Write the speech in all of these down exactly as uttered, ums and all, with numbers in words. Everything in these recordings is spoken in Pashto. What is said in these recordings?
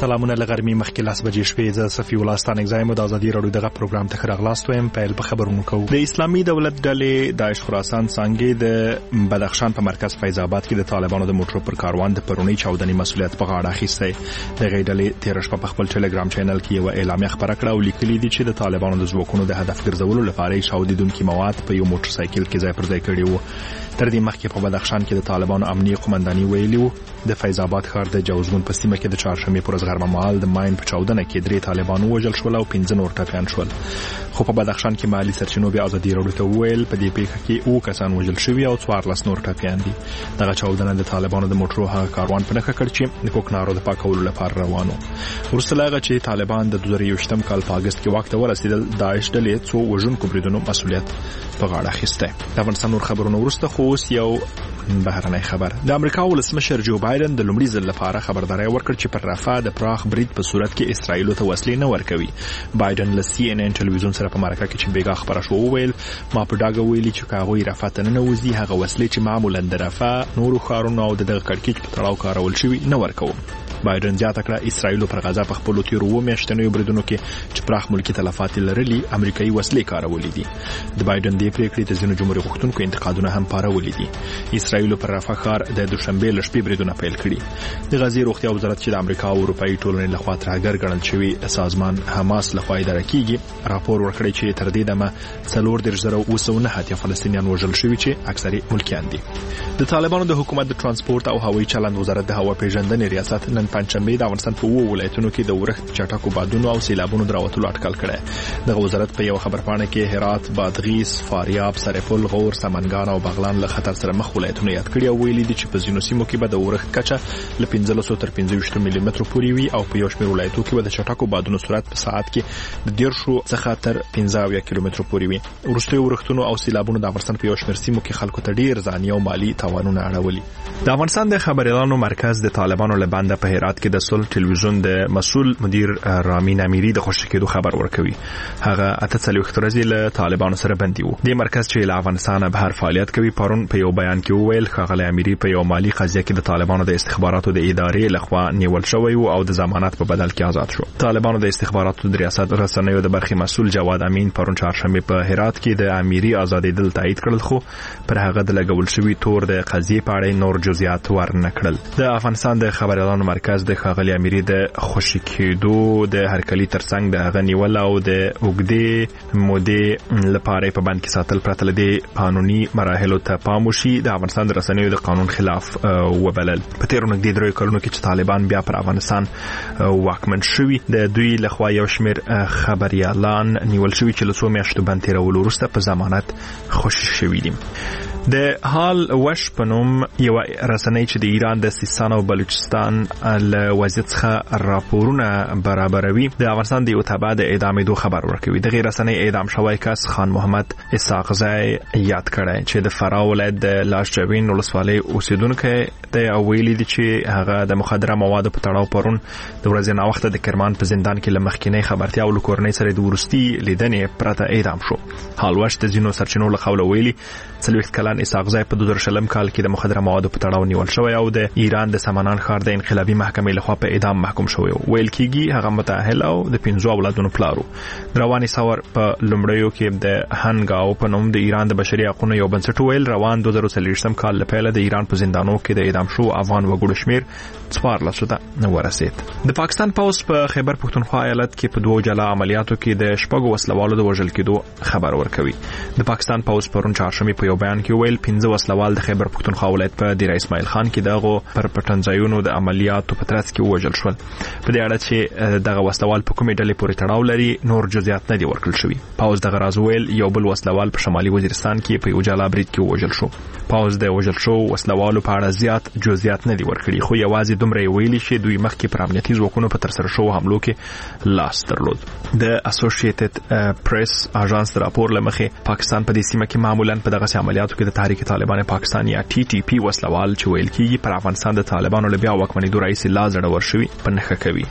سلامونه لغرمې مخکې لاس بجې شپې ز صفي الله ستانک زایم د ازادي رادیو دغه پروګرام ته راغلاست وایم په په خبرونو کوو. د اسلامي دولت ډلې داعش خراسان څنګه د بدخشان په مرکز فیض آباد کې د طالبانو د موټرو پر کاروان د پرونی چاودنې مسولیت په غاړه اخیسته. د غیډلې تیر شپه په خپل ټلګرام چینل کې یو اعلامیه خبره کړه او لیکلي دي چې د طالبانو د ځواکونو د هدف ګرځولو لپاره شاودیدونکو مواد په یو موټر سایکل کې ځای پر ځای کړي وو. تر دې مخکې په بدخشان کې د طالبانو امنیه قومنداني ویلي وو د فیض آباد ښار د جوزګون په سیمه کې د چهارشنبه پر ورځ غرمه مهال د ماین په چاودنه کې درې طالبان وژل شول او پنځه نور ټپیان شول. خو په بدخشان کې مالی سرچینو بیا ازادي رادیو ته ویل په دې پیښه کې او کسان وژل شوي او څوارلس نور ټپیان دي. دغه چاودنه د طالبانو د موټرو هغه کاروان په نښه کړ چې د کوکنارو د پاکولو لپاره روانو. وروسته له هغه چې طالبان د دوه زره یوویشتم کال په اگست کې واک ته ورسېدل، داعش ډلې څو وژونکو بریدونو مسولیت په غاړه اخیسته. د افغانستان نور خبرونه وروسته خو اوس یو بهرنی خبر. د امریکا ولسمشر جو بایدن د لومړي ځل لپاره خبرداري ورکړه چې پر رافاه د پراخ برید په صورت کې اسرائیل ته وسلې نه ورکوي. بایدن له سی ان ان ټلویزیون سره په مرکه کې چې بیګا خبره شو ویل ما په ډاګه ویلي چې کاغوي رافاه ته نه وځي هغه وسلې چې معمولا د رافاه نورو ښارونو او دغه کړکېچ په تړاو کارول شوی نه ورکوم. بایدن زیاته کړه اسرائیل پر غزا په خپل تیرو و میاشتنیو بریدونو کې چې پراخ ملکی تلفات لرلي امریکایي وسلې کارولې دي. د بایدن د پریکړې ته ځینو جمهوریت غوښتونکو انتقادونه هم پارولې دي. اسرائیل پر رافاه ښار د دوشنبه ل شپې بریدونه پیل کړي. د غزې روغتیا وزارت چې د امریکا او اروپאי ټولنې لخوا ترګر ګڼل شوی سازمان حماس لخوا اداره کیږي راپور ورکړی چې تر دې دمه څلور دېرش زره اوه سوه نه اتیا فلسطینیان وژل شوي چې اکثره ملکیان دي. د طالبانو د حکومت د ترانسپورت او هوایي چلند وزارت د هوا پیژندنې ریاست نن پنځشنبه د افغانستان په وو ولایتونو کې د ورښت چټکو بادونو او سیلابونو دراوتلو اټکل کړي. د وزارت په یو خبرپاڼه کې هرات، بادغیس، فاریاب، سرپل، غور، سمنګان او بغلان له خطر سره مخ ولایتونه یاد کړي او ویلي دي چې په ځینو سیمو کې به د ورښت کچه له پنځه سوه تر پنځه ویشت ملي مترو پورې وي او په یو شمېر ولایتونو کې به د چټکو بادونو سرعت په ساعت کې د دیرشو څخه تر پنځه اویا کیلومترو پورې وي. وروستیو ورښتونو او سیلابونو د افغانستان په یو شمېر سیمو کې خلکو ته ډیر ځاني او مالی تاوانونه اړولي. د افغانستان د خبريالانو مرکز د طالبانو له بنده په هرات کې د صلح ټلویزیون د مسؤل مدیر رامین امیری د خوشی کېدو خبر ورکوي. هغه اته څلوېښت ورځې له طالبانو سره بندي وو. د مرکز چې له افغانستان بهر فعالیت کوي پرون په یو بیان کې وویل ښاغلی امیری په یو مالی قضیه کې د طالبانو د استخباراتو د ادارې لخوا نیول شوی او د ضمانت په بدل کې آزاد شو. طالبانو د استخباراتو د ریاست رسنیو د برخې مسؤل جواد امین پرون چهارشنبه په هرات کې د امیری آزادېدل تایید کړل، خو پر هغه د لګول شوی تور د قضیې په اړه نور جزئیات ورنکړل. د افغانستان د خبريالانو مرکز د ښاغلی امیری د خوشی کېدو د هرکلی ترڅنګ د هغه نیول او د اوږدې مودې لپاره په بند کې ساتل پرته له دې قانوني مراحلو ته پام وشي د افغانستان د رسنیو د قانون خلاف وبلل. په تیرو نږدې دریو کلونو کې چې طالبان بیا پر افغانستان واکمن شوي د دوی لخوا یو شمېر خبريالان نیول شوي چې له څو میاشتو بند تېرولو وروسته په ضمانت خوشي شوي دي. د حال وش په نوم یو رسنۍ چې د ایران د سیستان او بلوچستان له وضعیت څخه راپورونه برابروي د افغانستان د یو تبع د اعدامېدو خبر ورکوي. دغه رسنۍ اعدام شوی کس خان محمد اسحاقزی یاد کړی چې د فراه ولایت د لاشجوین ولسوالۍ اوسیدونکی دی او ویلي دي چې هغه د مخدره موادو په تړاو پرون د ورځې ناوخته د کرمان په زندان کې له مخکینۍ خبرتیا او له کورنۍ سره د وروستي لیدنې پرته اعدام شو. حال وش د ځینو سرچینو له قوله ویلي څلوېښت کلن اسحاقزی په دوه زره شلم کال کې د مخدره موادو په تړاو نیول شوی او د ایران د سمنان ښار د انقلابي محکمې لخوا په اعدام محکوم شوی. ویل کېږي هغه متأهل او د پنځو اولادونو پلار و. د رواني ثور په لومړیو کې د هنګاو په نوم د ایران د بشري حقوقو یو بنسټ ویل روان دوه زره څلوېښتم کال له پیله د ایران په زندانونو کې د اعدام شو افغان وګړو شمېر څوارلسو ته ورسېد. د پاکستان پوځ په خیبر پښتونخوا ایالت کې په دوو جلا عملیاتو کې د شپږو وسلوالو د وژل کېدو خبر ورکوي. د پاکستان پوځ پرون چهارشنبه په یو بیان کې ویل پنځه وسلوال د خیبر پښتونخوا ولایت په دیر اسماعیل خان کې دغه پر پټنځایونو د عملیاتو په ترڅ کې وژل شول. په دې اړه چې دغه وسلوال په کومې ډلې پورې تړاو لري نور جزئیات نه دي ورکړل شوي. پوځ دغه راز ویل یو بل وسلوال په شمالي وزیرستان کې په یو جلا برید کې وژل شو. پوځ د وژل شو وسلوالو په اړه زیات جزئیات نه دي ورکړي، خو یوازې دومره ویلي چې دوی مخکې پر امنیتي ځواکونو په ترسره شوو حملو کې لاس درلود. د اسوسییټډ پریس اژانس د راپور لمخې پاکستان په دې سیمه کې معمولا په دغه عملیاتو کې د تحریک طالبان پاکستان یا ټي ټي پی وسلوال چې ویل کېږي پر افغانستان د طالبانو له بیا واکمنېدو راهیسې لا زړور شوي په نښه کوي.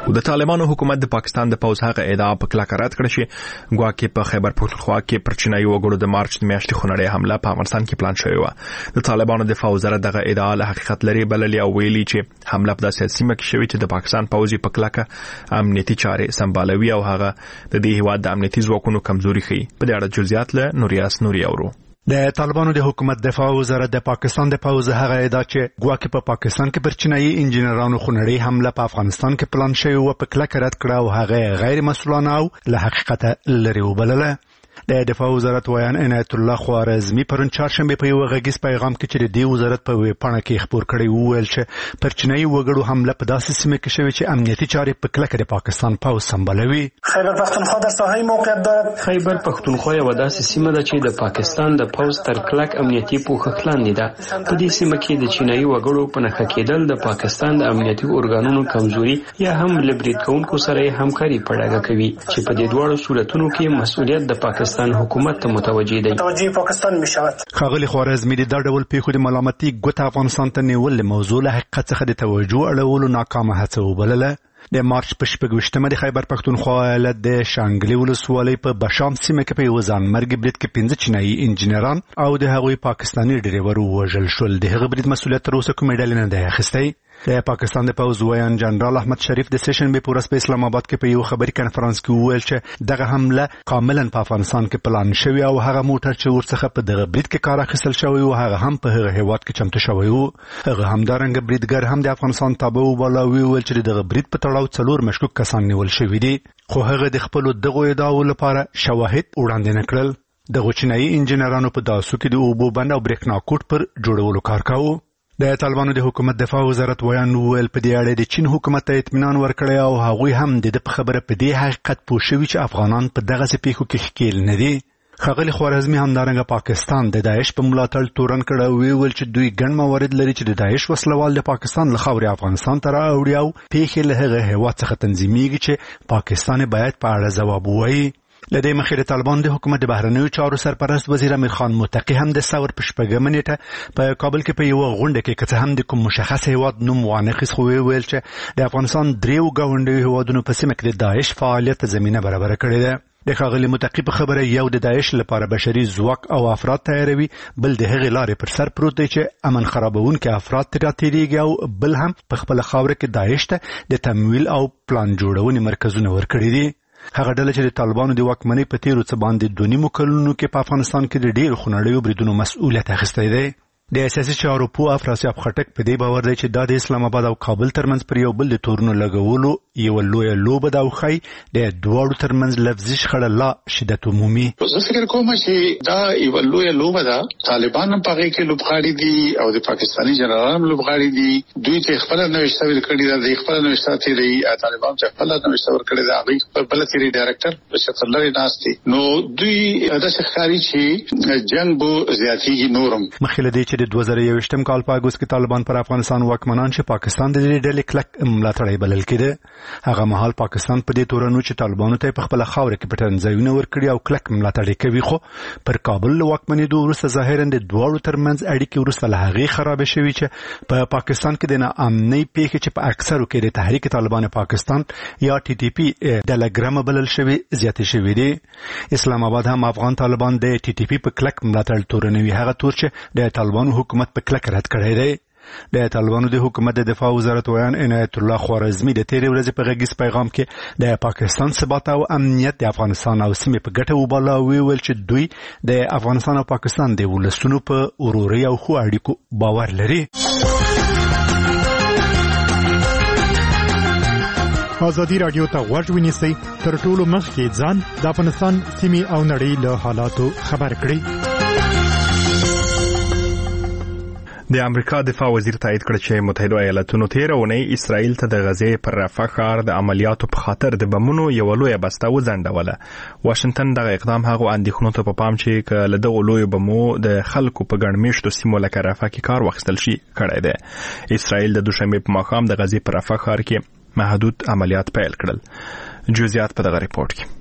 د طالبانو حکومت د پاکستان د پوز هغه ادعا په کلکه رد کړه چې ګواکې په خیبر پختونخوا کې پر چینایي وګړو د مارچ د میاشتې خونړۍ حمله په افغانستان کې پلان شوې و. د طالبانو دفاع وزارت دغه ادعا له حقیقت لري بللې او ویلي چې حمله په داسې سیمه کې شوې چې د پاکستان پوځي په کلکه امنیتي چارې سمبالوي او هغه د دې هیواد د امنیتي ځواکونو کمزوري ښيي. په دې اړه جزئیات له نوریاس نوري اورو. د طالبانو د حکومت دفاع وزارت د پاکستان د پوز هغه ادعا چې ګواکې په پاکستان کې پر چینایي انجینرانو خونړۍ حمله په افغانستان کې پلان شوی و په کلکه رد کړه او هغه غیر مسؤلانه او له حقیقت لري وبلله. د دفاع وزارت ویان عنایت الله خوارزمی پرون چهارشنبه په یو غږیز پیغام کې چې د وزارت په ویبپاڼه کې خبر کړی وویل چې پر چینایي وګړو حمله په داسې سیمه کې شوې چې امنیتي چارې په کلکه د پاکستان پوز سمبالوي. خیبر پختونخوا در ساحه موقعیت دارد. خیبر پختونخوا یو داسې سیمه ده چې د پاکستان د پوز تر کلک امنیتي پوښښ لاندې ده. په دې سیمه کې د چینایي وګړو په نښه کېدل د پاکستان د امنیتي ارګانونو کمزوري یا هم له برید کوونکو سره همکاري په ډاګه کوي چې په دې دواړو صورتونو کې مسؤلیت د پاکستان حکومت متوجه دی. متوجه پاکستان میشود. خاغلی خوارزمی د دا ډول پیښو د ملامتي ګوته افغانستان ته نیول موضوع له حقیقت څخه د توجه اړولو ناکامه هڅه وبلله. د مارچ په شپږویشتمه د خیبر پختونخوا ایالت د شانګلي ولسوالۍ په بشام سیمه کې په یو ځانمرګي برید کې پنځه چینایي انجینران او د هغوی پاکستاني ډریور ووژل شول. د هغه برید مسؤلیت تر اوسه کومې ډلې نه دی اخیستی. د پاکستان د پوز ویان جنرال احمد شریف د سیشن به پورس په اسلام آباد کې په یو خبري کانفرنس کې وویل چې دغه حمله کاملا په افغانستان کې پلان شوی او هغه موټر چې ورڅخه په دغه برید کې کار اخیستل شوی او هغه هم په هغه هیواد کې چمتو شوی و. هغه همدارنګه بریدګر هم د افغانستان تابع وبلوي ویل چې دغه برید په تړاو څلور مشکوک کسان نیول شوی دي خو هغه د خپل دغه ادعاو لپاره شواهد وړاندې نه کړل. دغه چینایي انجینرانو په داسو کې د اوبو بند او بریښنا کوټ پر جوړولو کار کاوه. د طالبانو د حکومت دفاع وزارت ویان ویل په دې اړه د چین حکومت ته اطمینان ورکړی او هغوی هم د په خبره په دې حقیقت پوه شوي چې افغانان په دغه پیښو کې ښکیل نه دي. خاغلی خوارزمی همدارنګه پاکستان د داعش په ملاتړ تورن کړه او ویل چې دوی ګڼ موارد لري چې د داعش وسلوال د پاکستان له خاورې افغانستان ته راوړي او پیښې له هغه هیواد څخه تنظیمیږي چې پاکستان باید په اړه ځواب ووایي. لدې مخې د طالبان د حکومت د بهرنیو چارو سرپرست وزیر امیر خان متقی هم د ثور په شپږمه نیټه په کابل کې په یو غونډه کې که څه هم د کوم مشخص هیواد نوم وانخیست خو ویل چې د افغانستان دریو ګاونډیو هیوادونو په سیمه کې د داعش فعالیت زمینه برابر کړې ده. د ښاغلي متقی په خبره یو د داعش لپاره بشري ځواک او افراد تیاروي بل د هغې لارې پر سر پروت دی چې امن خرابونکي افراد ترې راتېرېږي او بل هم په خپله خاوره کې داعش ته د تمویل او پلان جوړونې مرکزونه ورکړي دي. هغه ډله چې د طالبانو د واکمنۍ په تیرو څه باندې دوه نیمو کلونو کې په افغانستان کې د ډېرو خونړیو بریدونو مسؤلیت اخیستی دی. د سیاسي چارو پوه افراسیاب خټک په دې باور دی چې دا د اسلام آباد او کابل ترمنځ پر یو بل د تورونو لګولو یو لویه لوبه ده او ښایي د دواړو ترمنځ لفظي شخړه لا شدت ومومي. زه فکر کوم چې دا یو لویه لوبه ده. طالبان هم په هغې کې لوبغاړي دي او د پاکستاني جنرالان هم لوبغاړي دي. دوی ته خپله نوشته ورکړې ده، دوی خپله نوشته تېروي. طالبان چې خپله نوشته ورکړې ده هغوی خپل بله تېري ډایرکټر په شکل لرې ناست دي. نو دوی داسې ښکاري چې جنګ به زیاتېږي نورم. مخکې له دې چې د دوه زره یوویشتم کال په اګوست کې طالبان پر افغانستان واکمنان چې پاکستان د دې ډلې کلک ملاتړی بلل کېده. هغه مهال پاکستان په دې تورنو چې طالبانو ته په خپله خاوره کې پټن ځایونه ورکړي او کلک ملاتړ کوي خو پر کابل له واکمنېدو وروسته ظاهراً د دواړو ترمنځ اړیکې وروسته له هغې خرابې شوي چې په پاکستان کې د ناامنۍ پیښې چې په اکثرو کې د تحریک طالبان پاکستان یا ټي ټي پي ډلګرامه بلل شوي زیاتې شوي دي. اسلام آباد هم افغان طالبان د ټي ټي پي په کلک ملاتړ تورنوي، هغه تور چې د طالبانو حکومت په کلک رد کړی دی. د طالبانو د حکومت د دفاع وزارت ویان عنایت الله خوارزمی د تیرې ورځې په غږیز پیغام کې د پاکستان ثبات او امنیت د افغانستان او سیمې په ګټه وباله او ویل چې دوی د افغانستان او پاکستان د ولسونو په ورورۍ او ښو اړیکو باور لري. ازادي راډیو ته غوږ ونیسئ، تر ټولو مخکې ځان د افغانستان سیمې او نړۍ له حالاتو خبر کړئ. د امریکا دفاع وزیر تایید کړ چې متحده ایالاتونو تیر اونۍ اسرائیل ته د غزې پر رفح ښار د عملیاتو په خاطر د بمونو یو لویه بسته وځنډوله. واشنگټن دغه اقدام هغو اندېښنو ته په پام چې که له دغو لویو بمو د خلکو په ګڼ مېشتو سیمو لکه رفح کې کار واخیستل شي کړی دی. اسرائیل د دوشنبې په ماښام د غزې په رفح ښار کې محدود عملیات پیل کړل. جزئیات په دغه ریپورت کې.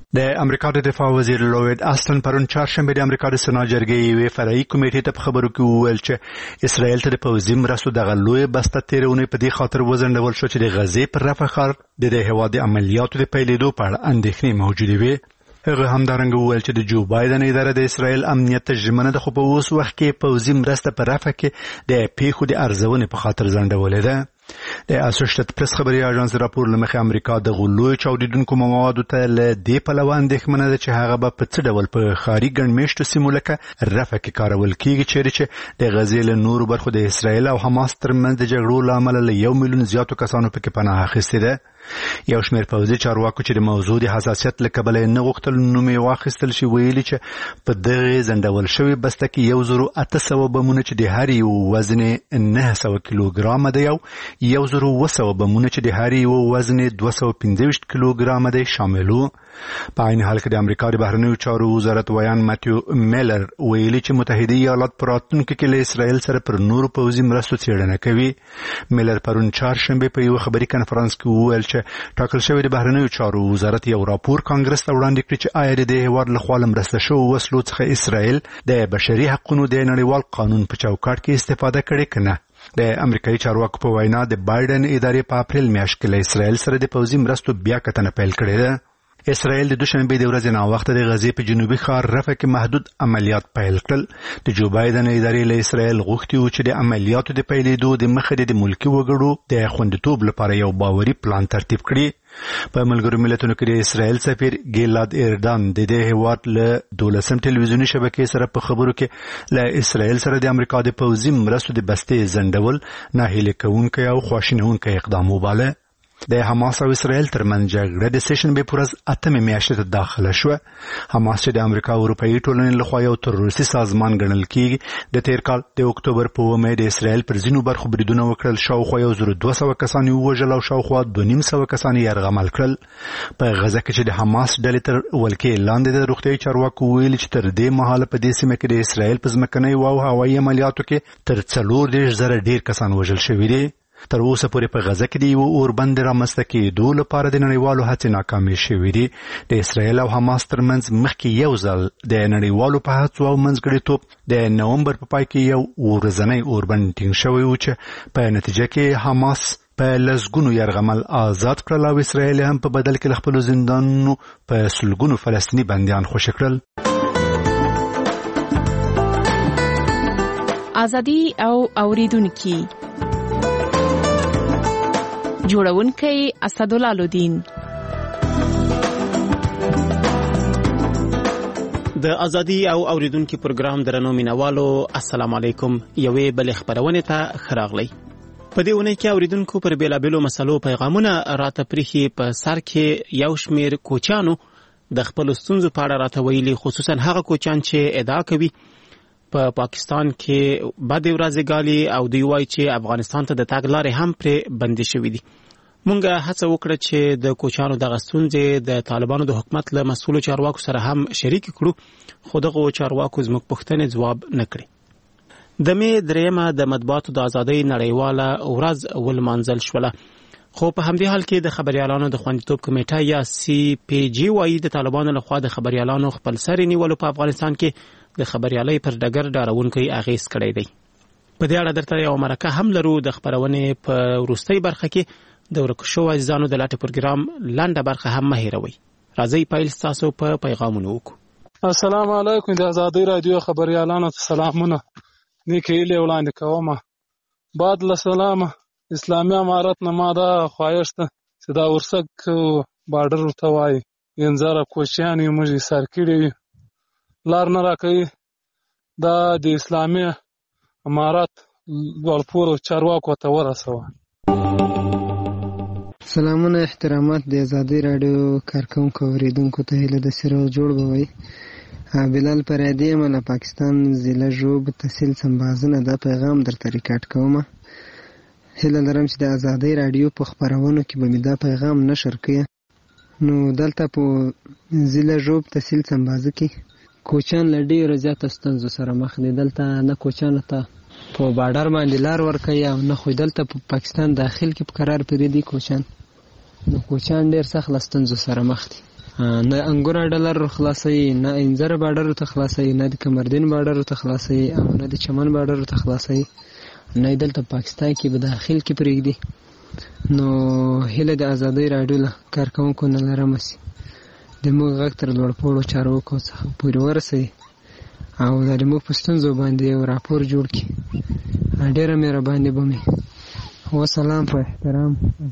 د امریکا د دفاع وزیر لوید آستن پرون چهارشنبه د امریکا د سنا جرګې یوې فرعي کمیټې ته په خبرو کې وویل چې اسرائیل ته د پوځي مرستو دغه لویه بسته تېرونې په دې خاطر وځنډول شو چې د غزې پر رفح ښار د دې هېواد د عملیاتو د پیلېدو په اړه اندېښنې موجودې وې. هغه همدارنګه وویل چې د جو بایدن اداره د اسرائیل امنیت ته ژمنه ده، خو په اوس وخت کې پوځي مرسته په رفح کې د پیښو د ارزونې په خاطر ځنډولې ده. د اسوسییټډ پریس خبري اژانس راپور لمخې امریکا د غلوی چاودیدونکو موادو ته له دې پلوه اندېښمنه ده چې هغه به په څه ډول په ښاري ګڼمېشتو سیمو لکه رفح کې کارول کیږي، چیرې چې د غزې له نورو برخو د اسرائیل او حماس ترمنځ د جګړو له امله له یو میلیون زیاتو کسانو پکې پناه اخیستې ده. یو شمېر پوځي چارواکو چې د موضوع د حساسیت له کبله یې نه غوښتل نوم یې واخیستل شي ویلي چې په دغې ځنډول شوې بسته کې یو زرو اته سوه بمونه چې د هر یو وزن نهه سوه کیلوګرامه دی او یو زرو اوه سوه بمونه چې د هر یو وزن دوه سوه پنځه ویشت کیلوګرامه دی شامل وو. په عین حال کې د امریکا د بهرنیو چارو وزارت ویان ماتیو میلر ویلي چې متحده ایالات په راتلونکي کې له اسرائیل سره پر نورو پوځي مرستو څېړنه کوي. میلر پرون چهارشنبه په یو خبري کنفرانس کې وویل چې ټاکل شوی د بهرنیو چارو وزارت یو راپور کانګرس ته وړاندې کړی چې آیا د دې هېواد لخوا له مرسته شوو وسلو څخه اسرائیل د بشري حقونو د نړیوال قانون په چوکاټ کې استفاده کړې که نه. د امریکایي چارواکو په وینا د بایدن ادارې په اپریل میاشت کې له اسرائیل سره د پوځي مرستو بیا کتنه پیل کړې ده. اسرائیل د دوشنبه د ورځې ناوخته د غزې په جنوبي ښار رفح کې محدود عملیات پیل کړل. د جو بایدن ادارې له اسرائیل غوښتي وو چې د عملیاتو د پیلېدو د مخه د ملکي وګړو د خوندیتوب لپاره یو باوري پلان ترتیب کړي. په ملګرو ملتونو کې د اسرائیل سفیر ګیلاد ایردان د دې هېواد له دولسم ټلویزیوني شبکې سره په خبرو کې له اسرائیل سره د امریکا د پوځي مرستو د بستې ځنډول ناهیلي کوونکی او خواشینونکی اقدام وباله. د حماس او اسرائیل ترمنځ جګړه د سهشنبې په ورځ اتمې میاشتې ته داخله شوه. حماس چې د امریکا او اروپایي ټولنې لخوا یو تروریستي سازمان ګڼل کیږي د تیر کال د اکتوبر په اوومه د اسرائیل پر ځینو برخو بریدونه وکړل، شاوخوا یو زرو دوه سوه کسان یې ووژل او شاوخوا دوه نیم سوه کسان یې یرغمل کړل. په غزه کې چې د حماس ډلې تر ولکې لاندې د روغتیايي چارواکو ویلي چې تر دې مهاله په دې سیمه کې د اسرائیل په ځمکنیو او هوایي عملیاتو کې تر څلور دېرش زره ډېر کسان وژل شوي دي. تر اوسه پورې په غزه کې د یو اوربند رامنځته کېدو لپاره د نړیوالو هڅې ناکامې شوې دي. د اسرائیل او حماس ترمنځ مخکې یو ځل د نړیوالو په هڅو او منځګړیتوب د نومبر په پای کې یو ورځنی اوربند ټینګ شوی و چې په نتیجه کې حماس په لسګونو یرغمل آزاد کړل او اسرائیل هم په بدل کې له خپلو زندانونو په سلګونو فلسطیني بندیان خوشي کړل. ازادي او اوریدونکي جوړونکی اسدالله لودین. د ازادي او اوریدونکو پروګرام درنو مینوالو السلام علیکم. یوې بل خبرونه ته خراغلی. په دې ونه کې اوریدونکو پر بیلابلو مسلو پیغامونه راته پریخي. په سر کې یو شمیر کوچانو د خپل ستونزو په اړه راته ویلي، خصوصا هغه کوچان چې ادعا کوي په پا پاکستان کې بد ورځې ګالي او دوی وایي چې افغانستان ته د تګ لارې هم پرې بندې شوې دي. مونږ هڅه وکړه چې د کوچانو دغه ستونزې د طالبانو د حکومت له مسؤلو چارواکو سره هم شریک کړو، خو دغه چارواکو زموږ پوښتنې ځواب نه کړي. د مې درېیمه د مطبوعاتو د ازادۍ نړیواله ورځ ولمانځل شوله، خو په همدې حال کې د خبريالانو د خوندیتوب کمیټه یا سی پی جی وايي د طالبانو لخوا د خبريالانو خپل سر نیولو په افغانستان کې د خبريالۍ پر ډګر ډارونکي اغیز کړی دی. په دې اړه درته یو مرکه هم لرو. د خبرونې په وروستۍ برخه کې د ورکو شوو عزیزانو د لاټه پروګرام لنډه برخه هم مه هېروئ. راځئ پیل ستاسو په پیغامونو وکړو. السلام علیکم. د ازادۍ رادیو خبريالانو ته سلامونه. نیکې هیلې وړاندې کوم. بعد له سلامه اسلامي امارت نه ما دا خواهش ده چې دا ورسک بارډر ورته وایي ینځاره کوچیان یې موږ ایسار کړي وي لار نه راکوي. دا د اسلامي امارت لوړپوړو چارواکو ته ورسوه. سلامونه احترامات د ازادۍ راډیو کارکونکو اوریدونکو ته هیله د سروغ جوړ بوي. بلال پرادی یم له پاکستان ضلع ژوب تحصیل سمبازنه دا پیغام درته ریکارډ کوم. هیله لرم چې د ازادۍ راډیو په خبرونو کې به مې دا پیغام نشر کړي. نو دلته په ضلع ژوب تحصیل سمبازه کې کوچان له ډېرو زیاتو ستونزو سره مخ دي. دلته نه کوچانو ته په بارډر باندې لار ورکوي او نه خو دلته په پاکستان داخل کې په قرار پرې دي کوچان. نو کوچان ډېر سخت له ستونزو سره مخ دي. نه انګور ډالر خلاصي، نه انځر بارډر ته خلاصي، نه د کمردین بارډر ته خلاصي، او نه د چمن بارډر ته خلاصي، نه دلته پاکستان کې به داخل کې پرېږدي. نو هیله د ازادۍ راډیو له کارکوونکو نه لرم چې د موږ غږ تر لوړپوړو چارواکو څخه پورې ورسوي او دا د موږ په ستونزو باندې یو راپور جوړ کړي. ډېره مهرباني به مې. وسلام په احترام.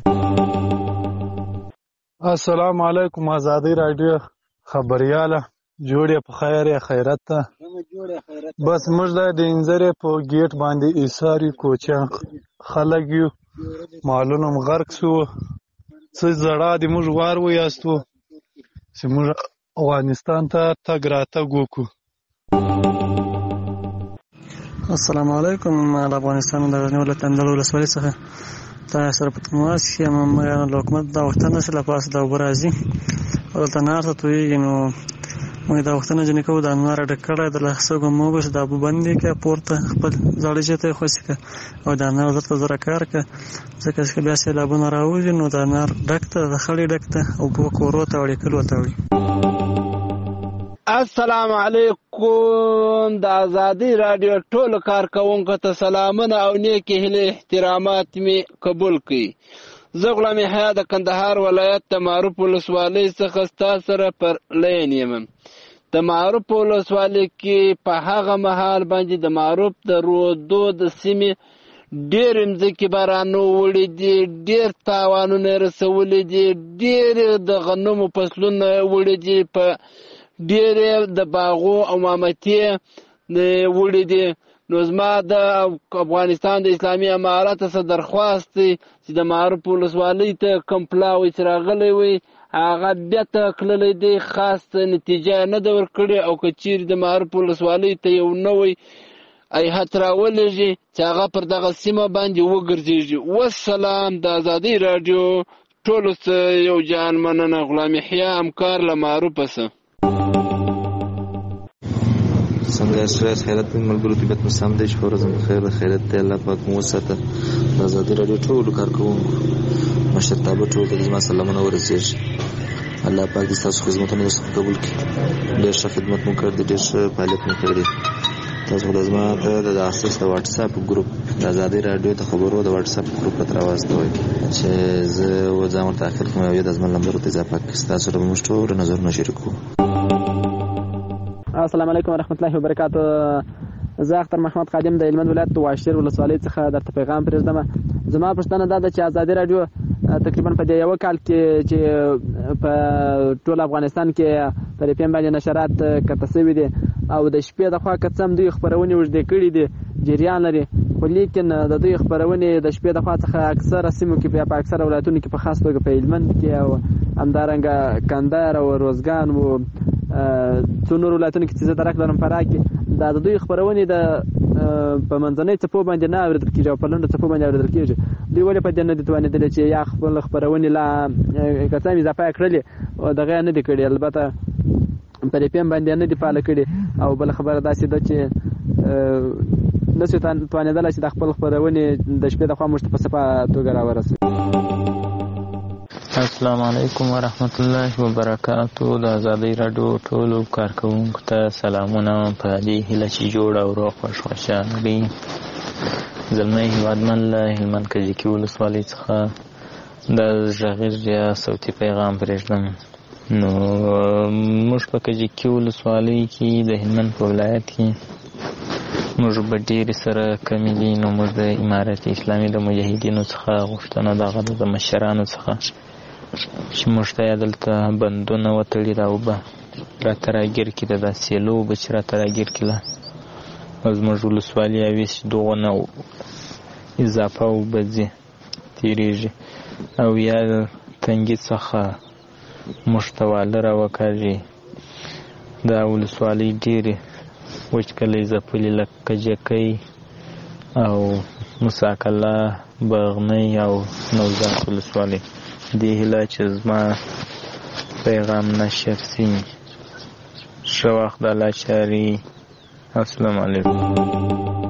السلام علیکم ازادۍ راډیو خبریاله، جوړې په خیر یا خیرت ته. بس موږ دا د انځرې په ګیټ باندې ایساري کوچیان خلک یو، مالونه م غرق سو، څه زړه د موږ وار ویاستو چې موږ افغانستان ته تګ راتګ وکړو. السلام علیکم. د افغانستان د غزني ولایت اندړ ولسوالۍ څخه تاسو سره په تماس یم. موږ له حکومت دا غوښتنه شوه پاسه د اوبه راځي او دلته نار ته تویېږي، نو موږ دا غوښتنه ځینې کوو د انار ډک کړی د لاسوګو مو بس د اوبه بندې کړه، پورته خپل زاړه جته یې خوسي کړه او د انار دلته زره کار کړه، ځکه چې بیا سیلابونه راوځي نو د انار ډک ته د خړې ډک ته اوبه کورو ته وړي کلو ته وړي. السلام علیکم. د ازادۍ راډیو ټولو کارکوونکو ته سلامونه او نیکې هیلې احترامات مې قبول کړي. زه غلام یحیی د کندهار ولایت د معروف ولسوالۍ څخه ستاسو سره پر لین یم. د معروف ولسوالۍ کې په هغه مهال باندې د معروف د رودو د سیمې ډېر مځکې بارانو وړي دي، ډېر تاوانونه یې رسولي دي، ډېر د غنمو فصلونه وړي دي، په ډېرې د باغو او مامتې وړي دي. نو زما د افغانستان د اسلامي امارت څخه درخواست دی چې د معروف ولسوالۍ ته کوم پلاوی چې راغلی وي هغه بیرته کړلی دی، خاص نتیجه نه ده ورکړې، او که چیرې د معروف ولسوالۍ ته یو نوی هیات راولېږي چې هغه پر دغه سیمه باندې وګرځېږي. والسلام. د ازادۍ راډیو ټولو څه یو جان مننه. غلام یحیی همکار له معروفه څه. څنګه یاست؟ خیرت مې ملګرو طبیعت مو سم دی؟ شپه ورځ مو خیر ده، خیرت دی، الله پاک مو وساته. د ازادۍ راډیو ټولو کارکوونکو مشرتابه ټولو ته زما سلامونه ورسېږي. الله پاک دې ستاسو خدمتونه درڅخه قبول کړي. ډېر ښه خدمت مو کړی دی، ډېر ښه فعالیت مو کړی دی. تاسو خو زما ته د اساس د واتساپ ګروپ د ازادۍ راډیو د خبرو د واتساپ ګروپ راته راواستوئ چې زه ځان ورته داخل کړم او یا د زما نمبر ورته اضافه کړئ. ستاسو سره به موږ ټول نظرونه شریکوو. السلام علیکم ورحمت الله وبرکاتو. زه اختر محمد خادم د هلمند ولایت د واشیر ولسوالۍ څخه درته پیغام پرېږدم. زما پوښتنه دا ده چې ازادۍ راډیو تقریبا په دې یو کال کې چې په ټول افغانستان کې پر اف ام باندې نشرات کته شوي دي او د شپې د خوا کڅم دوی خبرونه وژدې کړي دي، جریان لري، خو لیکن د دوی خبرونه د شپې د خوا څخه اکثره سیمو کې په اکثره ولایتونو کې په خاص توګه په هلمند کې او همدارنګه کندهار او روزګان او څو نور ولایتونو کې چې زه درک لرم فراه کې دا د دوی خبرونه د په منځنۍ څپو باندې نه اورېدل کېږي او په لنډو څپو باندې اورېدل کېږي. دوی ولې په دې نه دي توانېدلي چې یا خپل خبرونې لا که څه هم اضافه یې کړلې دغه یې نه دي کړي، البته په اف ام باندې نه دي فعاله کړي. او بله خبره داسې ده چې نشي توانېدلی چې د خپل خبرونې د شپې د خوا موږ ته په صفه توګه راورسوي. السلام علیکم ورحمت الله وبرکاتو. د ازادۍ راډیو ټولو کارکوونکو ته سلامونه په دې هیله چې جوړ او روغ خوش خوشحاله وي. زلمی هیوادمن له هلمند کجکي ولسوالۍ څخه د غږیز یا صوتي پیغام پرېږدم. نو موږ په کجکي ولسوالۍ کې د هلمند په ولایت کې موږ به ډېرې سره کمې دي. نو موږ د امارت اسلامي د مجاهدینو څخه غوښتنه دغه د مشرانو څخه چې موږ ته یې دلته بندونه وتړي، دا اوبه راته راګیر کړي، د دا سیلو اوبه چې راته راګیر کړي او زموږ ولسوالي اویس دغه نه اضافه اوبه ځي تېرېږي او یا تنګي څخه موږ ته واله راوکاږي. دا ولسوالۍ ډېرې وچکلۍ ځپلي لکه کجکۍ او مساکله، بغنۍ او نوزاد ولسوالۍ. دې هیله چې زما پیغام نشر سي. ښه وخت د الله چارې. السلام علیکم.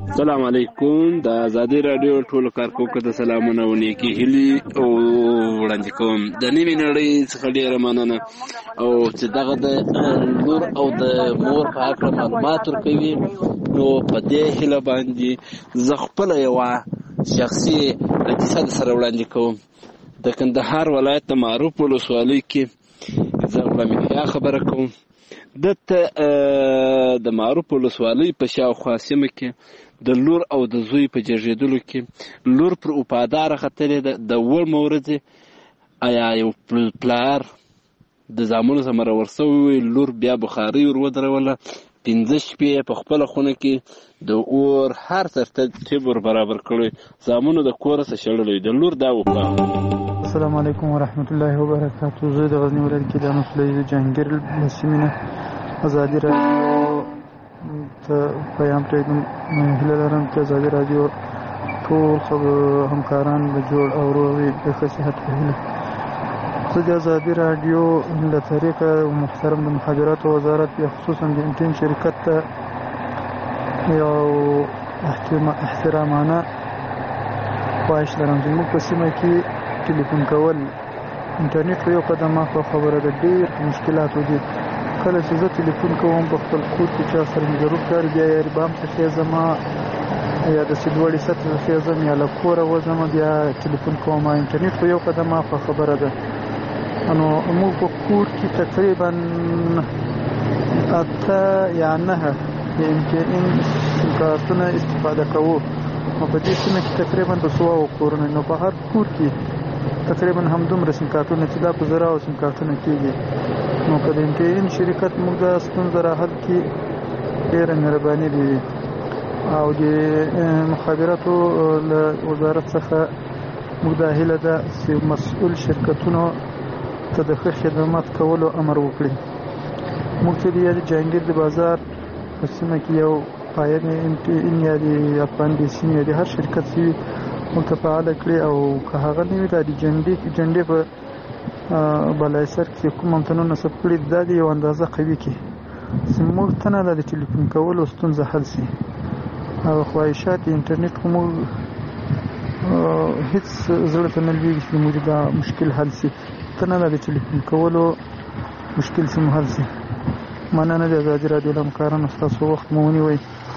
السلام علیکم. د ازادي رادیو ټولو کارکونکو ته سلامونه او نیکي هیلې او وړاندې کوم. د نوې نړۍ څخه ډېره مننه او چې دغه د لور او د مور په هکله معلومات ورکوي، نو په دې هیله باندې زه خپله یوه شخصي کیسه درسره وړاندې کوم. د کندهار ولایت د معروف ولسوالۍ کې زه غلام یحیی خبره کوم. دلته د معروف ولسوالۍ په شاوخوا سیمه کې د لور او د زوی په جږېدلو کې لور پر وفاداره ختلې ده. د اوومه ورځې آیا یو پلار د زامنو سره مرور سوی وي، لور بیا بخارۍ ور ودروله، پنځه شپې په خپله خونه کې د اور هر ترتیب ور برابر کړی، زامنو د کوره څخه شړلی. د لور دا وکړه. السلام علیکم ورحمت الله وبرکاتو. زه د غزني ولایت کې د مسلې جهانګیر له سیمې نه ازادي رادیو ته پیغام پرېږدم. هیله لرم چې ازادي رادیو ټول همکاران د جوړ او روغ د ښه صحت په هیله. زه د ازادي رادیو له طریقه محترم د مخابراتو وزارت یا خصوصا د انټین شرکت ته یو احترامانه خواهش لرم. زموږ په سیمه کې ټلیفون کول انټرنیټ په یو قدم مخه خبره ده، ډېر مشکلاتو دي. کله چې زه ټلیفون کوم په خپل کور کې چا سره مې ضرور کار بیا یا ربام څخه زما یا د سیدوړي سطح څخه زم یا له کوره وځم بیا ټلیفون کوم. انټرنیټ په یو قدم مخه خبره ده. نو موږ په کور کې تقریبا اته یا نه یمکن کارتونه استفاده کوو. نو په دې سیمه کې تقریبا د سوه کورونه، نو په هر کور کې تقریبا همدومره سیم کارتونه چې دا په زراو سیم کارتونه کېږي. نو که د انټین شرکت موږ د ستونزه راحل کړي ډېره مهرباني دي. او د مخابراتو له وزارت څخه موږ دا هیله ده چې مسؤل شرکتونو ته د ښه خدمات کولو امر وکړي. موږ چې د جهانګیر د بازار په سیمه کې یو پایه انټین یا د اپاندیسین یا د هر شرکت سوي موږ ته فعاله کړي، او که هغه نه وي دا د جنډې جنډې په بالای سر کې کوم امتنونه نصب کړي دا د یو اندازه قوي کې چې موږ ته نه د ټلیفون کولو ستونزه حل شي. او خواهشات انټرنیټ خو موږ هیڅ زړه ته نه لوېږي چې موږ دا مشکل حل شي. ته نه د ټلیفون کولو مشکل چې مو حل شي. مننه د ازادي رادیو له همکارانو، ستاسو وخت مو ونیوی.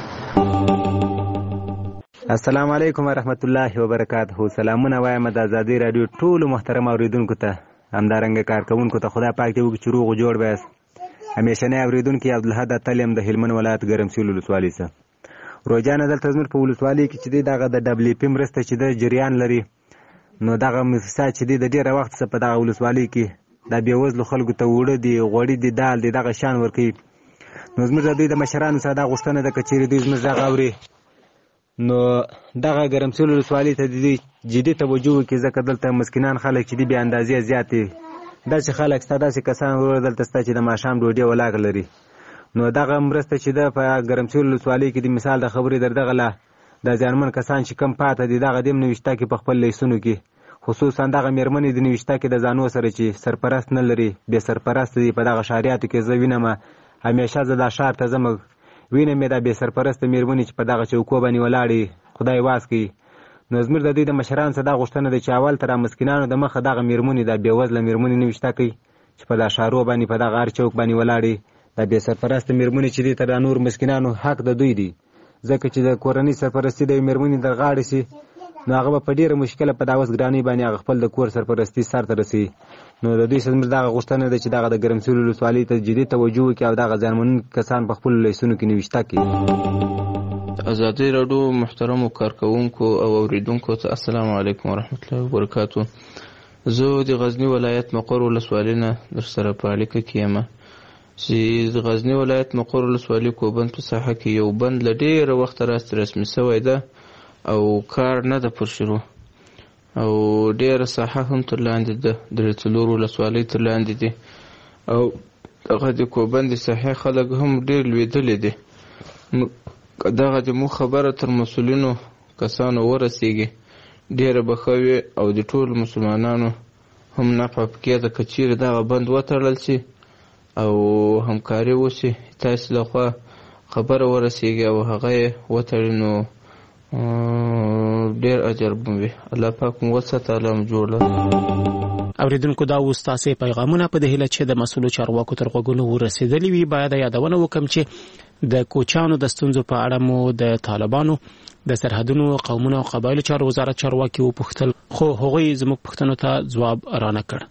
السلام علیکم ورحمت الله وبرکاته. سلامونه وایم د ازادي رادیو ټولو محترم اوریدونکو ته، همدارنګه کارکوونکو ته خدای پاک دې وکړي چې روغ جوړ بیاست. همیشنی اوریدونکي عبدالحد اتل د هلمند ولایت ګرمسیر ولسوالۍ څخه. روجانه دلته زموږ په ولسوالۍ کې چې دی دغه د ډبلیو پي مرسته چې د جریان لري، نو دغه موسسه چې دی د ډېره وخت څخه په دغه ولسوالۍ کې د بېوزلو خلکو ته اوړه دي، غوړي دي، دال دي، دغه شیان ورکوي. نو زموږ د دوی د مشرانو سره دا غوښتنه ده که چېرې دوی زموږ غږ اوري نو دغه ګرمسیر ولسوالۍ ته د دوی جدي توجه وکړي، ځکه دلته مسکینان خلک چې دي بې اندازې زیات دي. داسې خلک شته، داسې کسان وروره دلته شته چې د ماښام ډوډۍ ولاکه لري. نو دغه مرسته چې ده په ګرمسیر ولسوالۍ کې د مثال د خبرې در دغه له د زیانمن کسان چې کم پاته دي دغه دې هم نوشته کې په خپل لیسونو کې، خصوصا دغه مېرمنې د نوشته کې د ځانو سره چې سرپرست نه لري، بې سرپرست دي. په دغه ښاریاتو کې زه وینم، همیشه زه دا ښار ته ځم وینم یې دا بې سرپرسته مېرمنې چې په دغه چوکو باندې ولاړې، خدای واس کوي. نو زموږ د دوی د مشرانو څخه دا غوښتنه ده چې اول تر مسکینانو د مخه دغه مېرمنې دا بېوزله مېرمنې نوشته کوي چې په دا ښارو باندې په دغه هر چوک باندې ولاړې. دا بې سرپرسته مېرمنې چې دي تر دا نور مسکینانو حق د دوی دی، ځکه چې د کورنۍ سرپرستي د یوې مېرمنې در غاړې شي نو هغه به په ډېره مشکله په دا اوس ګرانۍ باندې هغه خپل د کور سرپرستي سرته رسوي. نو د دوی څخه زموږ دغه غوښتنه ده چې دغه د ګرمسیر ولسوالۍ ته جدي توجه وکړي او دغه زیانمنونکي کسان په خپلو لیسونو کې نوشته کړي. ازادي راډیو محترمو کارکوونکو او اوریدونکو ته السلام علیکم ورحمت الله وبرکاتو. زه د غزني ولایت مقر ولسوالۍ نه درسره په اړیکه کې یم چې د غزني ولایت مقر ولسوالۍ کوبند په ساحه کې یو بند له ډېره وخته راستې رسمي سوی ده او کار نه ده پر شروع، او ډېره ساحه هم تر لاندې ده، درې څلور ولسوالۍ تر لاندې دي، او دغه د کوبند د ساحې خلک هم ډېر لوېدلي دي. دغه د مو خبره تر مسؤلینو کسانو ورسیږي ډېره به ښه وي او د ټولو مسلمانانو هم نفع پکې ده که چیرې دغه بند وتړل شي او همکاري وشي، تاسې لخوا خبره ورسیږي او هغه یې وتړي، نو ډېر اجر به الله پاک مو وساته الله مو جوړه. اوریدونکو دا وستاسې پیغامونه په دې هیله چې د مسؤلو چارواکو تر غوږونو ورسېدلي وي. باید یادونه وکم چې د کوچانو د ستونزو په اړه مو د طالبانو د سرحدونو قومونو او قبایلو چارو وزارت چارواکي وپوښتل، خو هغوی زموږ پوښتنو ته ځواب رانه کړ.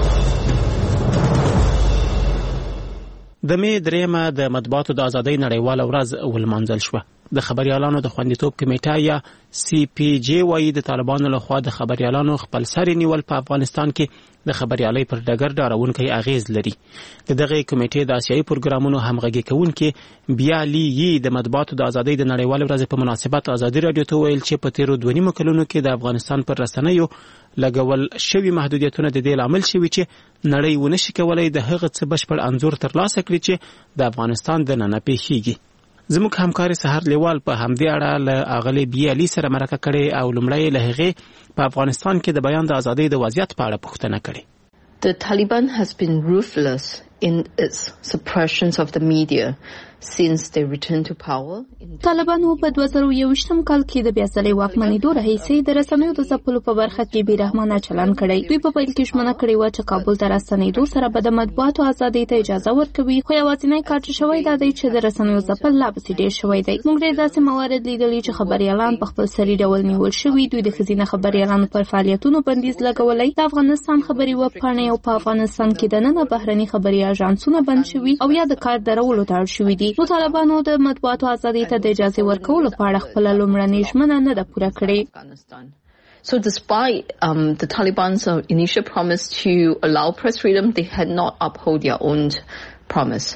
د مې درېیمه د مطبوعاتو د ازادۍ نړیواله ورځ ولمانځل شوه. د خبريالانو د خوندیتوب کمیټه یا سی پی جی وايي د طالبانو لخوا د خبريالانو خپل سری نیول په افغانستان کې د خبريالۍ پر ډګر ډاروونکی اغیز لري. د دغه کمیټې د آسیایي پروګرامونو همغږي کوونکې بیا لی د مطبوعاتو د ازادۍ د نړیوال ورځ په مناسبت ازادي رادیو ته ویل چې په تیرو دوه نیمو کلونو کې د افغانستان پر رسنیو لګول شوی محدودیتونه د دې لامل شوي چې نړۍ ونشي کولای د هغه څه بشپړ انځور ترلاسه کړي چې د افغانستان د نن پیښیږي. زموږ همکار سحر لیوال په همدې اړه له اغلی بی علي سره مرکه کړې او لومړی له هغې په افغانستان کې د بیان د ازادۍ د وضعیت په اړه پوښتنه کړې. The Taliban has been ruthless in its suppressions of the media since they returned to power. طالبانو په دوه زره یوویشتم کال کې د بیا ځلې واکمنېدو راهیسې د رسنیو د ځپلو په برخه کې بې رحمانه چلن کړی. دوی په پیل کې ژمنه کړې وه چې کابل ته راستنېدو سره به د مطبوعاتو ازادۍ ته اجازه ورکوي، خو یوازینی کار چې شوی دا دی چې د رسنیو ځپل لا پسې ډېر شوی دی. موږ ډېر داسې موارد لیدلي چې خبریالان په خپل سري ډول نیول شوي. دوی د ښځینه خبریالانو پر فعالیتونو بندیز لګولی. د افغانستان خبري ویبپاڼې او په افغانستان کې دننه بهرني خبري اژانسونه بند شوي او یا د کار درولو ته اړ شوي دي. نو طالبانو د مطبوعاتو ازادۍ ته د اجازې ورکولو په اړه خپله لومړنۍ ژمنه نه ده پوره کړې. So despite um, the Taliban's uh, initial promise to allow press freedom, they had not upheld their own promise.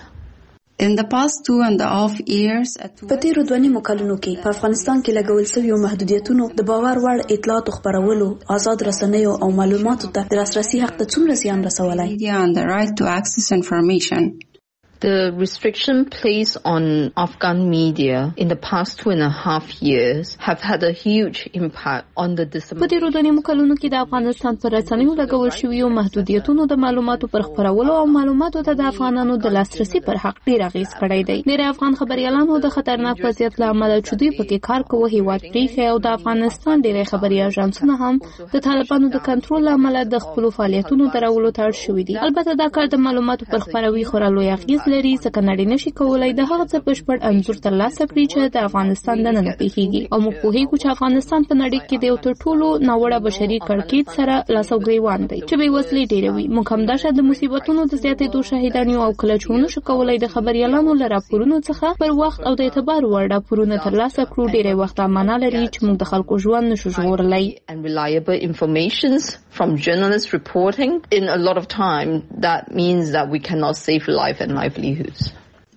In the past two and a half years, په تیرو دوه نیمو کلونو کې په افغانستان کې لګول شویو محدودیتونو د باور وړ اطلاعاتو خپرولو، آزاد رسنیو او معلوماتو ته د لاسرسي حق ته څومره زیان رسولی؟ media and the right to access information. The restriction placed on Afghan media in the past two and a half years have had a huge impact on the dissemination. په تیرو دوه نیمو کلونو کې د افغانستان پر رسنیو لګول شویو محدودیتونو د معلوماتو پر خپرولو او معلوماتو ته د افغانانو د لاسرسي پر حق ډیر اغیز کړی دی. ډیر افغان خبريالانو د خطرناک وضعیت له امله چې دوی پکې کار کوي هیواد پریښی او د افغانستان ډیری خبري اژانسونه هم د طالبانو د کنټرول له امله د خپل فعالیتونو درولو ته اړ شوي دي. البته دا کار د معلوماتو پر خپروي خورا لوی اغیز لري، ځکه نړۍ نشي کولای د هغه څه بشپړ انځور ترلاسه کړي چې د افغانستان دننه پیښیږي. او موږ پوهیږو چې افغانستان په نړۍ کې د یو تر ټولو ناوړه بشري کړکېچ سره لاس او ګریوان دی چې بې وسلې ډېروي. موږ همداشان د مصیبتونو د زیاتېدو شاهدان یو او کله چې ونشو کولای د خبریالانو له راپورونو څخه پر وخت او د اعتبار وړ راپورونه ترلاسه کړو، ډېری وخت امانه لري چې موږ د خلکو ژوند نشو ژغورلی. And reliable informations from journalists reporting in a lot of time, that means that we cannot save life and livelihoods.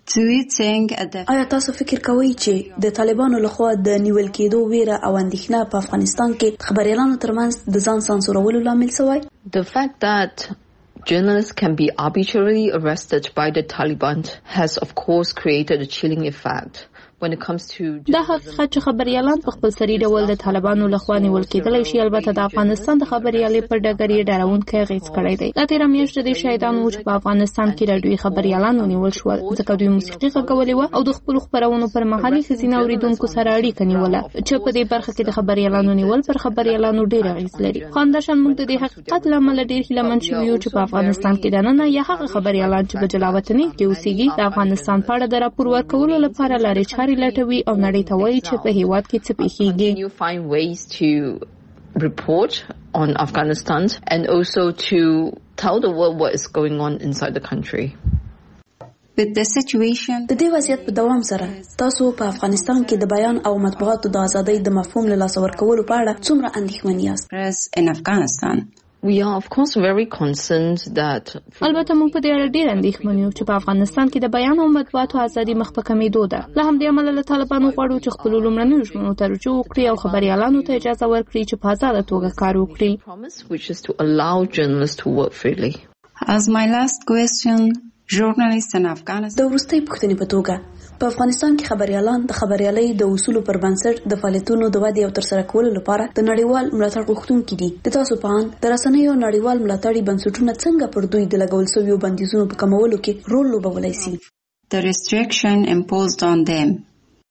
آیا تاسو فکر کوئ چې د طالبانو لخوا د نیول کېدو ویره او اندېښنه په افغانستان کې خبریالانو ترمنځ د ځان سانسورولو لامل شوی؟ The fact that journalists can be arbitrarily arrested by the Taliban has of course created a chilling effect. when it comes to دا حقیقت چې خبريالان په خپل سری ډول د طالبانو لخوا نیول کېدلی شي. البته د افغانستان د خبريالۍ پر ډګر یې ډاروونکی اغېز کړی دی. دا تېره میاشت د شهیدانو چې په افغانستان کې راډیوي خبريالان ونیول شول ځکه دوی موسیقي غږولې وه او د خپلو خپرونو پر مهال یې ښځینه اورېدونکو سره اړیکه نیوله چې په دې برخه کې د خبريالانو نیول پر خبريالانو ډېر اغېز لري. خو همداشان موږ د دې حقیقت له امله ډېر هیلهمند شوي یو چې په افغانستان کې دننه یا هغه خبريالان چې په جلاوطنۍ کې اوسېږي د افغانستان په اړه د راپور ورکولو لپاره لارې چارې لټوي او نړۍ ته وایي چې په هیواد کې څه پیښیږي. You find ways to report on Afghanistan and also to tell the world what is going on inside the country. With the situation د دې وضعیت په دوام سره تاسو په افغانستان کې د بیان او مطبوعاتو د ازادۍ د مفهوم له لاسه ورکولو په اړه څومره اندېښمن یاست؟ in Afghanistan We are of course very concerned that البته موږ په دې اړه ډېر اندېښمن یو چې په افغانستان کې د بیان او مطبوعاتو ازادي مخ په کمېدو ده. له همدې امله له طالبانو غواړو چې خپلو لومړنیو ژمنو ته رجوع وکړي او خبریالانو ته اجازه ورکړي چې په ازاده توګه کار وکړي. which is to allow journalists to work freely. As my last question, journalists in Afghanistan د وروستۍ پوښتنې په توګه په افغانستان کې خبريالان د خبريالۍ د اصولو پر بنسټ د فعالیتونو د ودې او ترسره کولو لپاره د نړیوال ملاتړ غوښتونکي دي. د تاسو په اند د رسنیو نړیوال ملاتړي بنسټونه څنګه پر دوی د لګول شویو بندیزونو په کمولو کې رول لوبولی شي؟ The restriction imposed on them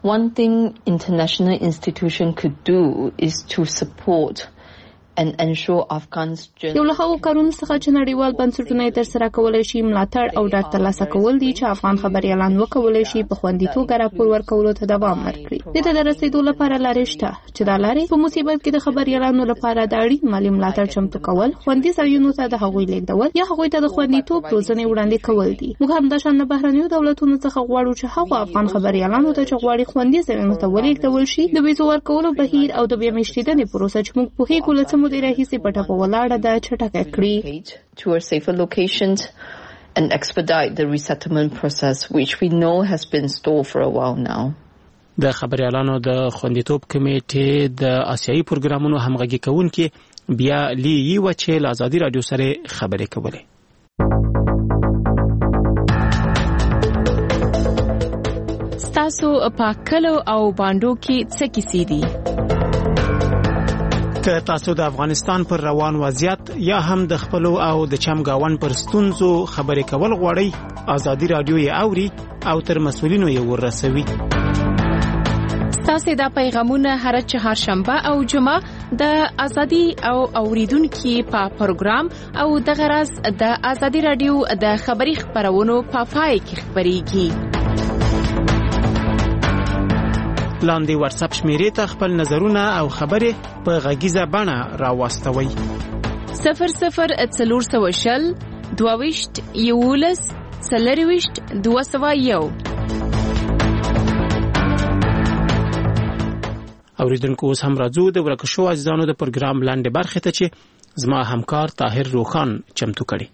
One thing international institution could do is to support and ensure Afghans یو له هغو کارونو څخه چې نړیوال بنسټونه یې ترسره کولی شي ملاتړ او ډاډ ترلاسه کول دي چې افغان خبریالان وکولی شي په خوندي توګه راپور ورکولو ته دوام ورکړي. دې ته د رسیدو لپاره لارې شته چې دا لارې په مصیبت کې د خبریالانو لپاره د اړین مالي ملاتړ چمتو کول، خوندي ځایونو ته د هغوی لیږدول یا هغوی ته د خوندیتوب روزنې وړاندې کول دي. موږ همداشان له بهرنیو دولتونو څخه غواړو چې هغو افغان خبریالانو ته چې غواړي خوندي ځایونو ته ولېږدول شي د ویزو ورکولو بهیر او د بیامیشتېدنې پروسه چې موږ پوهېږو له څه مودې راهیسې پټه په ولاړه ده چټکه کړي towards safer locations and expedite the resettlement process which we know has been stalled for a while now. د خبریالانو د خوندیتوب کمیټې د آسیایي پروګرامونو همغږي کوونکي بیا لی یو چې له ازادي رادیو سره خبرې کولې. ستاسو په کلو او باندو کې څه کیسې دي؟ که تاسو د افغانستان پر روان وضعیت یا هم د خپلو او د چمګاون پر ستونزو خبرې کول غواړئ، ازادي رادیو یې اوري او تر مسؤلینو یې ورسوي. ستاسو دا پیغامونه هر چهارشنبه او جمعه د ازادي او اوریدونکو په پروګرام او د غرض د ازادي رادیو د خبري خبرونو په پای کې خبريږي. لاندې واتس اپ شمیرې ته خپل نظرونه او خبرې په غږیزه بڼه راوستوئ. صفر صفر څلور سوه شل دوه ویشت یولس څلرویشت دوه سوه یو. اوریدونکو اوس هم راځو د ورکه شو عزیزانو د پروګرام لاندې برخې ته چې زما همکار طاهر روخان چمتو کړي.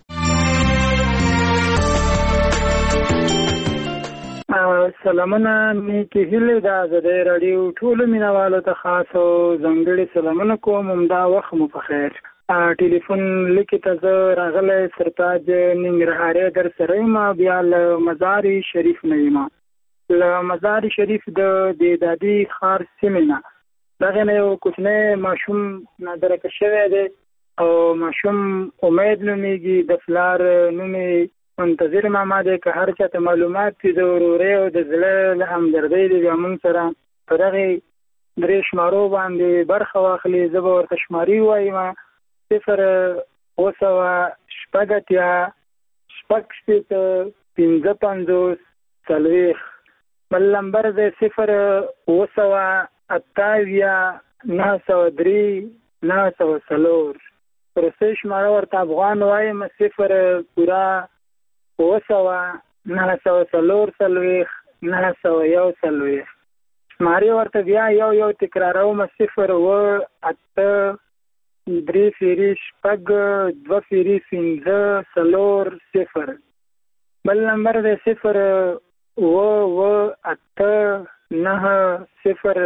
سلامونه نیکی هیلې د ازادي رادیو ټولو مینوالو ته خاص او ځانګړي سلامونه کوم. همدا وخت مو په خیر. ټلیفون لیکې ته زه راغلی سرتاج ننګرهاري در سره یم، بیا له مزار شریف نه یم. له مزار شریف د دادي ښار سیمې نه دغه نه یو کوچنی ماشوم نادرکه شوی دی او ماشوم امید نومیږي، د پلار نوم منتظر ماما دی. که هر چاته معلومات دي د ورورۍ او د زړه له همدردۍ دي بیا موږ سره په دغې درې شمارو باندې برخه واخلي. زه به ورته شماري ووایم: صفر اوه سوه شپږ اتیا شپږ شپېته پنځه پنځوس څلوېښت. بل نمبر دی صفر اوه سوه اته اویا نهه سوه درې نهه سوه څلور. وروستۍ شماره ورته افغان وایم: صفر پوره اوه سوه نهه سوه څلور څلوېښت نهه سوه یو څلوېښت. شمارې ورته بیا یو یو تکراروم: صفر اوه اته درې فیري شپږ دوه فیري پنځه څلور صفر. بل نمبر دی صفر اوه اوه اته نهه صفر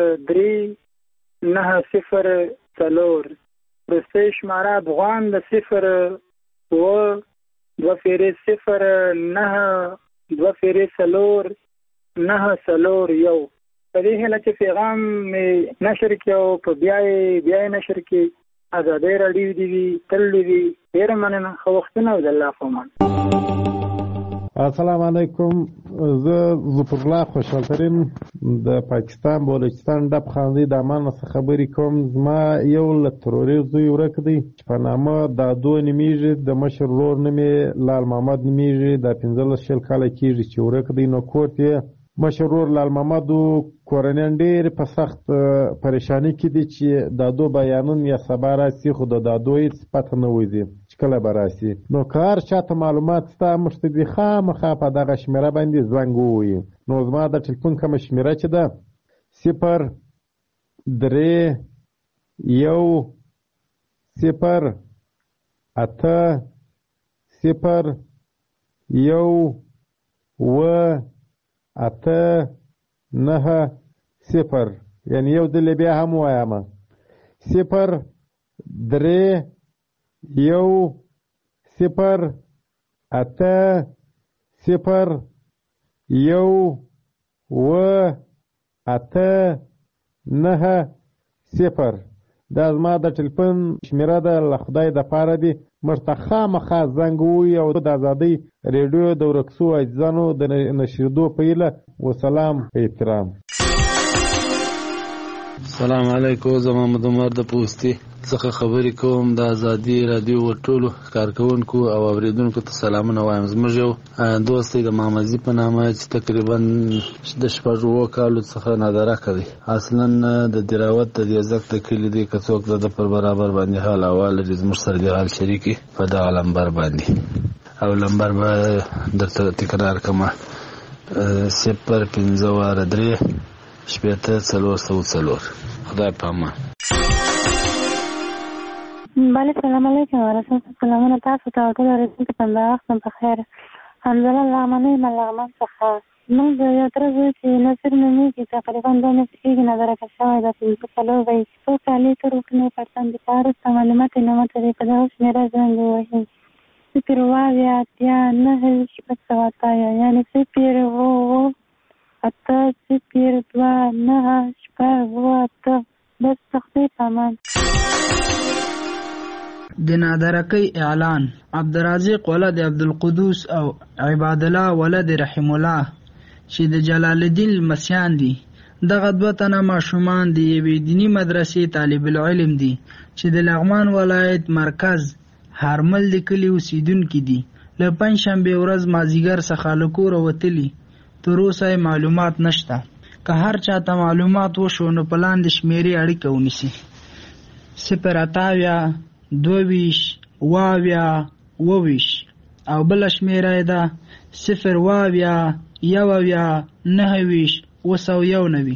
درې نهه صفر څلور. وروستۍ شماره افغان د صفر اوه دوه فیرې صفر نهه دوه فیرې څلور نهه څلور یو. په دې هیله چې پیغام مې نشر کړي او په بیا یې بیا یې نشر کړي. ازادي رادیو دې وي، تل دې وي. ډېره مننه، ښه وختونه او د الله په امان. السلام علیکم. زه ظفر الله خوشحال ترین د پاکستان بلوچستان ډب خاندي د امان څخه خبرې کوم. زما یو له تروري زوی ورک دی چې په نامه دادو نومیږي، د مشر ورور نوم یې لال محمد نومیږي. دا پنځلس شل کاله کېږي چې ورک دی. نو کور ته مشر ورور لال محمد کورنیان ډېر په سخت پریشانی کې دي چې دادو بیانون یا سبا راسي، خو د دادو هېڅ پته نه وځي چې کله به راسي. نو که هر چاته معلومات ستا موږ ته دي خامخا په دغه شمېره باندې زنګ ووهي. نو زما د ټلیفون کومه شمېره چې ده صفر درې یو صفر اته صفر یو اوه اته نهه صفر، یعنی یو ځل بیا هم وایم: صفر درې یو صفر اته صفر یو اوه اته نهه صفر. دا زما د ټلیفون شمېره ده، له خدای د پاره دي مرتخا مخا زنګ ووي او د ازادۍ ریډیو د ورکسو عاجزانو د نشریدو په هیله وسلام احترام. السلام علیکم. زما محمد عمر د پوستی څخه خبرې کوم. د ازادي رادیو ټولو کارکونکو او اوریدونکو ته سلامونه وایم. زموږ یو دوست دی د مامزي په نامه چې تقریبا د شپږو کالو څخه نادره کوي. اصلا د دراوت د دیزک د کلی دی که څوک د پر برابر باندې حال احوال لري زموږ سره د حال شریکي په دغه لمبر باندې او لمبر به درته تکرار کومه صفر پنځه واره درې شپېته څلور سوه څلور. خدای په امان. بله سلام علیکم ورحمت سلامونه تاسو ته ټول اورېدونکو ته د وخت په خیر. حمدالله له امنۍ نه لغمان څخه موږ د یو تره زوی چې نصیر نومېږي تقریبا دوه میاشتې کېږي نادره کړ شوی ده. پنځه څلور به یې څو کالې تر وکړنې پرسان د کار وروسته معلومات یې نه مته په دغه شمېره زنګ ووهي صفر اوه اویا اتیا نهه شپږ سوه اتیا یعنې صفر اوه اوه اته صفر دوه نهه شپږ اوه اته. بس سختۍ په امان. د نادرکۍ اعلان. عبدالرازق ولد عبدالقدوس او عباد الله ولد رحم الله چې د جلال الدین لمسیان دي. دغه دوه تنه ماشومان د یوې دیني مدرسې طالب العلم دي چې د لغمان ولایت مرکز هرمل د کلي اوسیدونکي دي. له پنجشنبې ورځ مازدیګر څخه له کوره وتلي. تر اوسه معلومات نشته. که هر چاته معلومات وشو نو په لاندې شمېرې اړیکه ونیسي: صفر اته اویا دوه ویشت اوه اویا اوه ویشت او بله شمېره یې ده صفر اوه اویا یو اویا نهه ویشت اوه سوه یو نوي.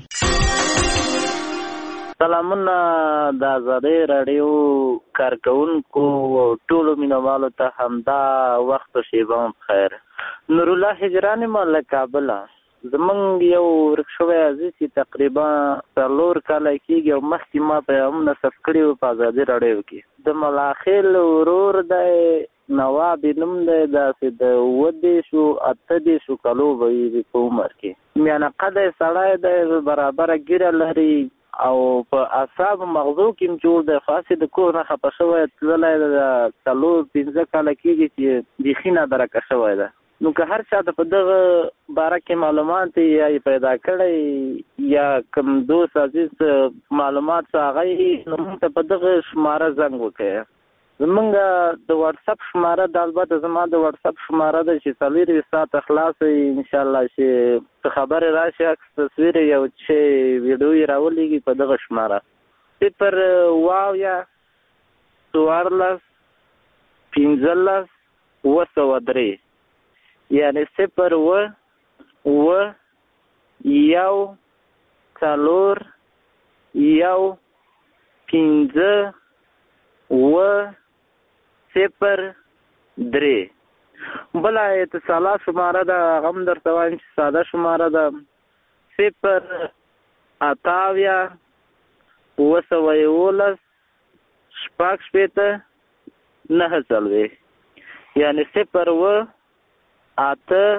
سلامونه د ازادۍ راډیو کارکونکو او ټولو مینوالو ته همدا وخت و شیبه هم بخیر. نورالله هجران ما له کابله. زمونږ یو ورک شوی عزیز چې تقریبا څلور کاله کېږي او مخکې ما پیغام نصب کړي وو په ازادي راډیو کې. د ملاخیل ورور دی نواب نوم دی داسې د اووه دېرشو اته دېرشو کالو به وي په عمر کې. میانه قده سړی دی برابره ږیره لري او په اعصابو مغزو کې هم جوړ دی. خاصې د کور نه خفه شوی تللی د څلور پنځه کاله کېږي چې بیخي نادرکه شوی ده. نو که هر چا ته په دغه باره کې معلومات یا یې پیدا کړی یا کوم دوست عزیز معلومات څه هغه یې نو موږ ته په دغه شماره زنګ وکړئ. زمونږ د واتساپ شماره د البته زما د واتساپ شماره ده چې څلورویشت ساعته خلاصه وي انشاءالله چې څه خبرې راشي عکس تصویر یو چې ویډیو یې راولېږي په دغه شماره صفر اوه اویا څوارلس پنځلس اوه سوه درې یعنی صفر اوه اوه یو څلور یو پنځه اوه صفر درې. بله اتصالات شماره ده هغه هم درته وایم چې ساده شماره ده صفر اته اویا اوه سوه یولس شپږ شپېته نهه څلوېښت یعنې صفر اوه اته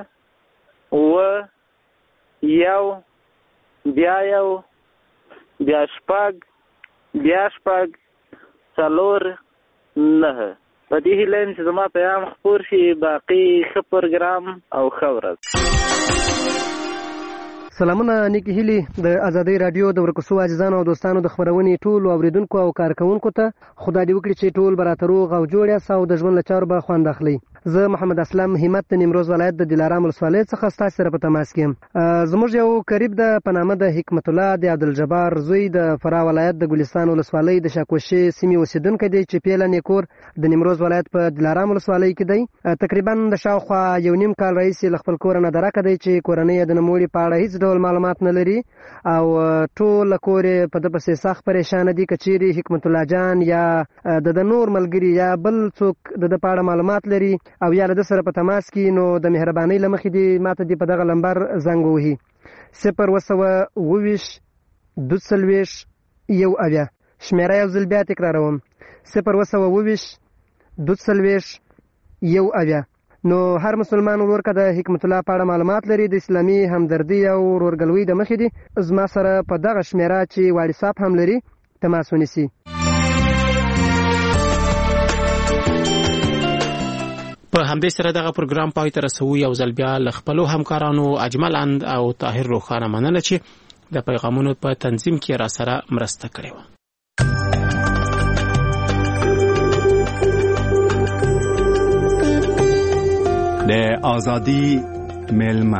اوه یو بیا یو بیا شپږ بیا شپږ څلور نهه. په دې هیله یم چې زما پیغام خپور شي. باقي ښه پروګرام او ښه ورځ. سلامونه نیکی هیلی د ازادۍ رادیو د ورکسو عزیزانو او دوستانو د خبرونې ټولو اوریدونکو او کارکونکو ته خدای دې وکړي چې ټول به راته روغ او جوړ یاست او د ژوند له چارو به خوند اخلئ. زه محمد اسلم همت د نیمروز ولایت د دلارام ولسوالۍ څخه ستاسو سره په تماس کې یم. زموږ یو قریب د په نامه د حکمت الله د عبدالجبار زوی د فراه ولایت د ګلستان ولسوالۍ د شاکوشي سیمې اوسیدونکی دی چې پیله نیکور د نیمروز ولایت په دلارام ولسوالۍ کې دی. تقریبا د شاوخوا یو نیم کال راهیسې له خپل کوره نادرکه دی چې کورنۍ یې د نوموړي په اړه هیڅ ډول معلومات نه لري او ټول کور یې په ده پسې سخت پریشانه دي. که چیرې حکمت الله جان یا د د نور ملګري یا بل څوک د ده په اړه معلومات لري او یا له ده سره په تماس کې نو د مهربانۍ له مخې دې ماته دې په دغه لمبر زنګ ووهي صفر اوه سوه اوه ویشت دوه څلوېښت یو اویا. شمېره یو ځل بیا تکراروم صفر اوه سوه اوه ویشت دوه څلوېښت یو اویا. نو هر مسلمان ورور که د حکمت الله په اړه معلومات لري د اسلامي همدردي او ورورګلوۍ د مخې دي زما سره په دغه شمېره چې واټساپ هم لري تماس ونیسي. په همدې سره دغه پروګرام پای ته رسوو. یو ځل بیا له خپلو همکارانو اجمل اند او طاهر روښانه مننه چې د پیغامونو په تنظیم کې را سره مرسته کړې وه. د آزادی میلمه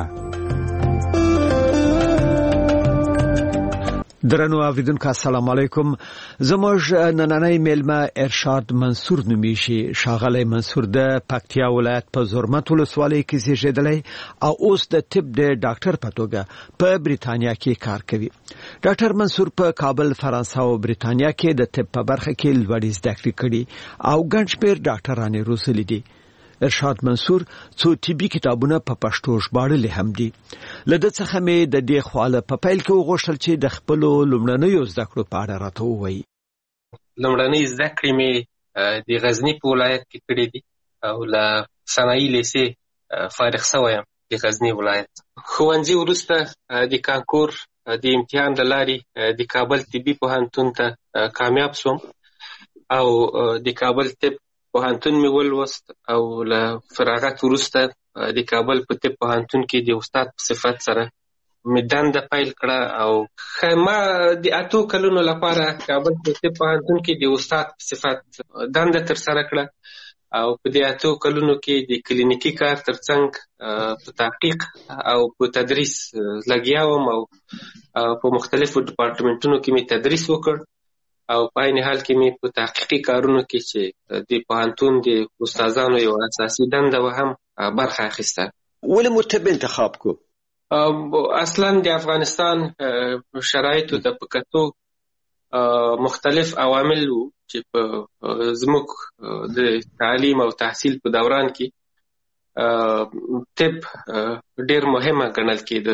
درنو اوریدونکو السلام علیکم. زموږ نننی میلمه ارشاد منصور نومیږي. ښاغلی منصور د پکتیا ولایت په زرمت ولسوالۍ کې زیږېدلی او اوس د طب د ډاکټر په توګه په بریتانیا کې کار کوي. ډاکټر منصور په کابل، فرانسه او بریتانیا کې د طب په برخه کې لوړې زده کړې کړي او ګڼ شمېر ډاکټرانې روزلي دي. ارشاد منصور څو طبي کتابونه په پښتو ژباړلي هم دي. له ده څخه مې د دې خواله په پیل کې وغوښتل چې د خپلو لومړنیو زده کړو په اړه راته ووایي. لومړنۍ زده کړې مې د غزني په ولایت کې کړې دي او له صنایي لیسې فارغ شوی یم د غزني ولایت. ښوونځي وروسته د کانکور د امتحان له لارې د کابل طبي پوهنتون ته کامیاب شوم او د کابل طب پوهنتون مې ولوست او له فراغت وروسته د کابل په طب پوهنتون کې د استاد په صفت سره مې دنده پیل کړه او ما د اتو کلونو لپاره کابل په طب پوهنتون کې د استاد په صفت دنده ترسره کړه او په دې اتو کلونو کې د کلینیکي کار ترڅنګ په تحقیق او په تدریس لګیا وم او په مختلفو ډپارټمنټونو کې مې تدریس وکړ او په عین حال کې مې په تحقیقي کارونو کې چې د پوهنتون د استادانو یو اساسي دنده و هم برخه اخیسته. ولې مو طب انتخاب کو؟ اصلا د افغانستان شرایطو ته په کتو مختلف عوامل وو چې په زموږ د تعلیم او تحصیل په دوران کې طب ډېر مهمه ګڼل کېده.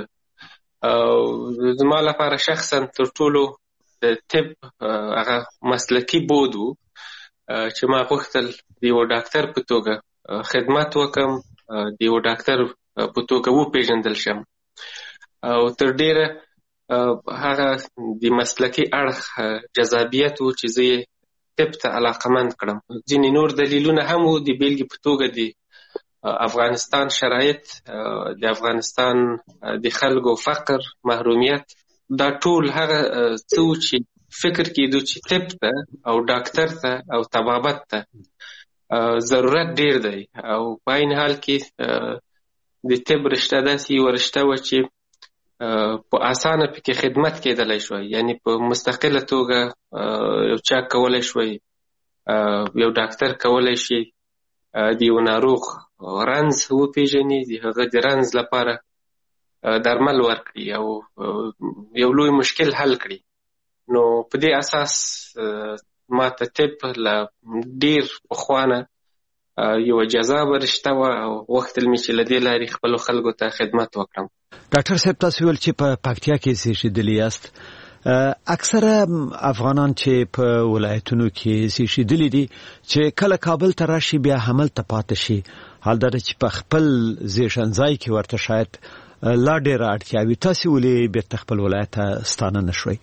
زما لپاره شخصا تر ټولو د طب هغه مسلکي بود و چې ما غوښتل د یو ډاکټر په توګه خدمت وکړم، د یو ډاکټر په توګه وپېژندل شم او تر ډېره هغه د مسلکي اړخ جذابیت و چې زه یې طب ته علاقمند کړم. ځینې نور دلیلونه هم و، د بېلګې په توګه د افغانستان شرایط، د افغانستان د خلکو فقر، محرومیت، دا ټول هغه څه و چې فکر کېدو چې طب ته او ډاکټر ته او طبابت ته ضرورت ډېر دی او په عین حال کې د طب رشته داسې یوه رشته وه چې په اسانه پکې خدمت کېدلی شوی، یعنی په مستقله توګه یو چا کولی شوی، یو ډاکټر کولی شي د یو ناروغ رنځ وپېژني، د هغه د رنځ لپاره درمل ورکړي او یو لوی مشکل حل کړي. نو په دې اساس ما ته طب له ډېر پخوانه یو جذابه رشته وه او غوښتل مې چې له دې لارې خپلو خلکو ته خدمت وکړم. ډاکټر صاحب، تاسو ویل چې په پکتیا کې زیږېدلي یاست. اکثره افغانان چې په ولایتونو کې زیږېدلي دي چې کله کابل ته راشي بیا هملته پاتې شي، حال دا چې په خپل زیږنځای کې ورته شاید لا ډېره اړتیا وي. تاسې ولې بېرته خپل ولایت ته ستانه نه شوئ؟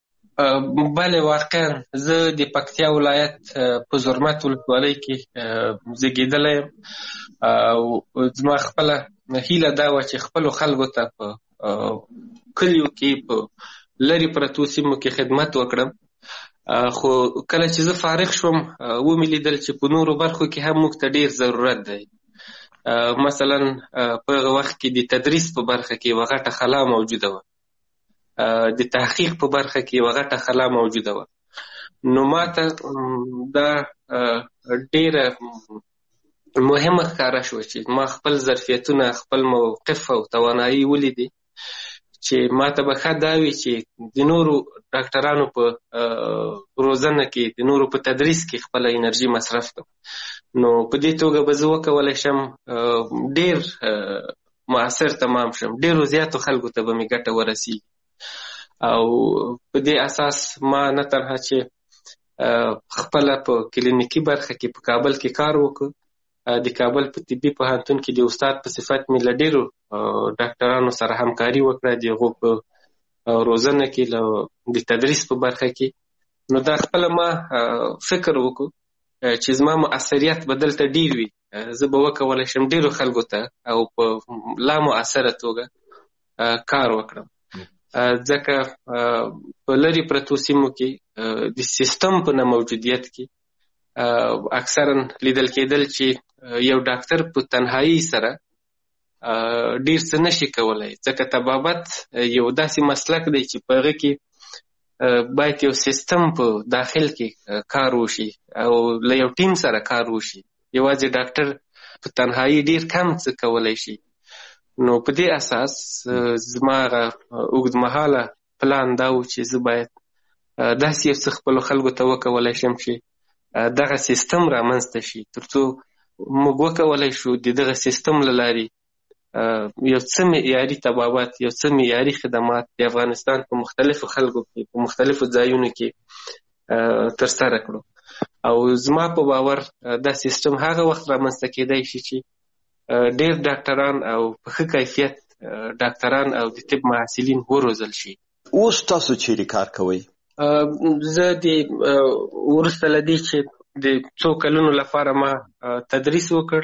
بله، واقعا زه د پکتیا ولایت په زرمت ولسوالۍ کې زیږېدلی یم او زما خپله هیله دا وه چې خپلو خلکو ته په کلیو کې په لرې پرتو سیمو کې خدمت وکړم. خو کله چې زه فارغ شوم ومې لیدل چې په نورو برخو کې هم موږ ته ډېر ضرورت دی. مثلا په هغه وخت کې د تدریس په برخه کې یوه غټه خلا موجوده وه، د تحقیق په برخه کې یوه غټه خلا موجوده وه. نو ما ته دا ډېره مهمه ښکاره شوه چې ما خپل ظرفیتونه، خپل موقف او توانایي ولیدې چې ما ته به ښه دا وي چې د نورو ډاکټرانو په روزنه کې، د نورو په تدریس کې خپله انرژي مصرف کړم. نو په دې توګه به زه وکولی شم ډېر مؤثر تمام شم، ډېرو زیاتو خلکو ته به مې ګټه ورسیږي. او په دې اساس ما نه تنها چې خپله په کلینیکي برخه کې په کابل کې کار وکړ، د کابل په طبي پوهنتون کې د استاد په صفت مې له ډېرو ډاکټرانو سره همکاري وکړه، د هغو په روزنه کې، د تدریس په برخه کې. نو دا خپله ما فکر وکړو چې زما مؤثریت به دلته ډېر وي زه به وکولی شم ډیرو خلکو ته او په لا مؤثره توګه کار وکړم. ځکه په لرې پرتو سیمو کې د سیستم په نه موجودیت کې اکثرا لیدل کېدل چې یو ډاکټر په تنهایی سره ډیر څه نشي کولی، ځکه طبابت یو داسې مسلک دی چې په هغه کې باید یو سیستم په داخل کې کار وشي او له یو ټیم سره کار وشي. یوازې ډاکټر په تنهایی ډیر کم څه کولی شي. نو په دې اساس زما هغه اوږدمهاله پلان دا و چې زه باید داسې یو څه خپلو خلکو ته وکولی شم چې دغه سیستم رامنځته شي، تر څو موږ وکولی شو د دغه سیستم له لارې یو څه معیاري طبابت، یو څه معیاري خدمات د افغانستان په مختلفو خلکو کې په مختلفو ځایونو کې ترسره کړو. او زما په باور دا سیستم هغه وخت رامنځته کېدی شي چې ډېر ډاکټران او په ښه کیفیت ډاکټران او د طب محصلین وروزل شي. اوس تاسو چیرې کار کوئ؟ زه د وروسته له دې چې د څو کلونو لپاره ما تدریس وکړ،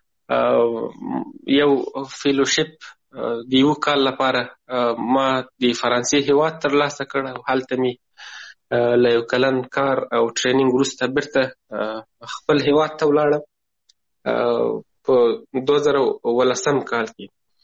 یو فیلوشپ د یو کال لپاره ما د فرانسې هیواد ترلاسه کړ او هلته مې له یو کلن کار او ټریننګ وروسته بیرته خپل هیواد ته ولاړم په دوه زره ولسم کال کې.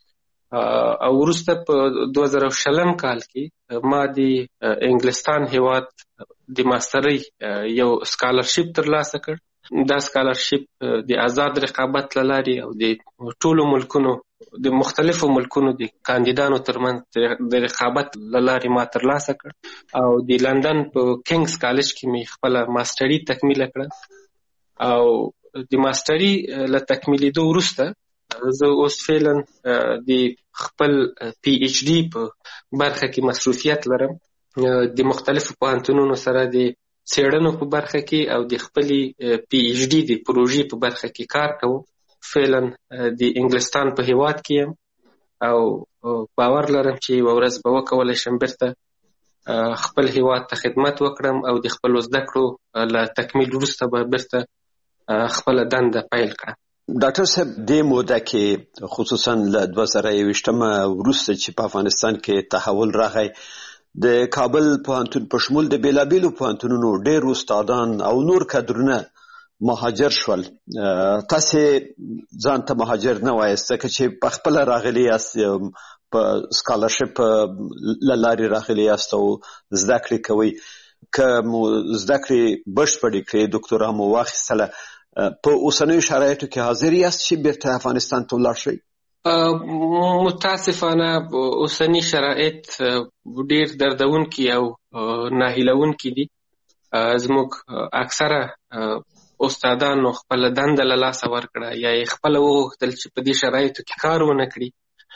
او وروسته په دوه زره شلم کال کې ما د انګلستان هیواد د ماسترۍ یو سکالرشپ ترلاسه کړ. دا سکالرشپ د آزاد رقابت له لارې او د ټولو ملکونو د مختلفو ملکونو د کاندیدانو ترمنځ د رقابت له لارې ما ترلاسه کړ او د لندن په کینګز کالج کې مې خپله ماستري تکمیله کړه. او د ماستري له تکمیلېدو وروسته زه اوس فعلا د خپل پی ایچ ډي په برخه کې مصروفیت لرم. د مختلفو پوهنتونونو سره د څېړنو په برخه کې او د خپلې پی ایچ ډي د پروژې په برخه کې کار کوم. فعلا د انګلستان په هیواد کې یم او باور لرم چې یوه ورځ به وکولی شم بیرته خپل هیواد ته خدمت وکړم او د خپلو زده کړو له تکمیل وروسته به بیرته خپله دنده پیل کړم. ډاکټر صاحب، دې موده کې خصوصا له دوه زره یوویشتمه وروسته چې په افغانستان کې تحول راغی، د کابل پوهنتون په شمول د بیلابیلو پوهنتونونو ډېر استادان او نور کادرونه مهاجر شول. تاسې ځان ته مهاجر نه وایاست ځکه چې په خپله راغلي یاست، په سکالرشپ له لارې راغلي یاست او زده کړې کوئ. که مو زده کړې بشپړې کړې، دکتورا مو واخیستله، په اوسنیو شرایطو کې حاضر یاست چې بیرته افغانستان ته ولاړ شئ؟ متاسفانه اوسنی شرایط ډیر دردونکي او ناهیلونکي دي. زموږ اکثره استادانو خپل دنده له لاسه ورکړه یا یې خپله وغوښتل چې په دې شرایطو کې کار ونه کړي،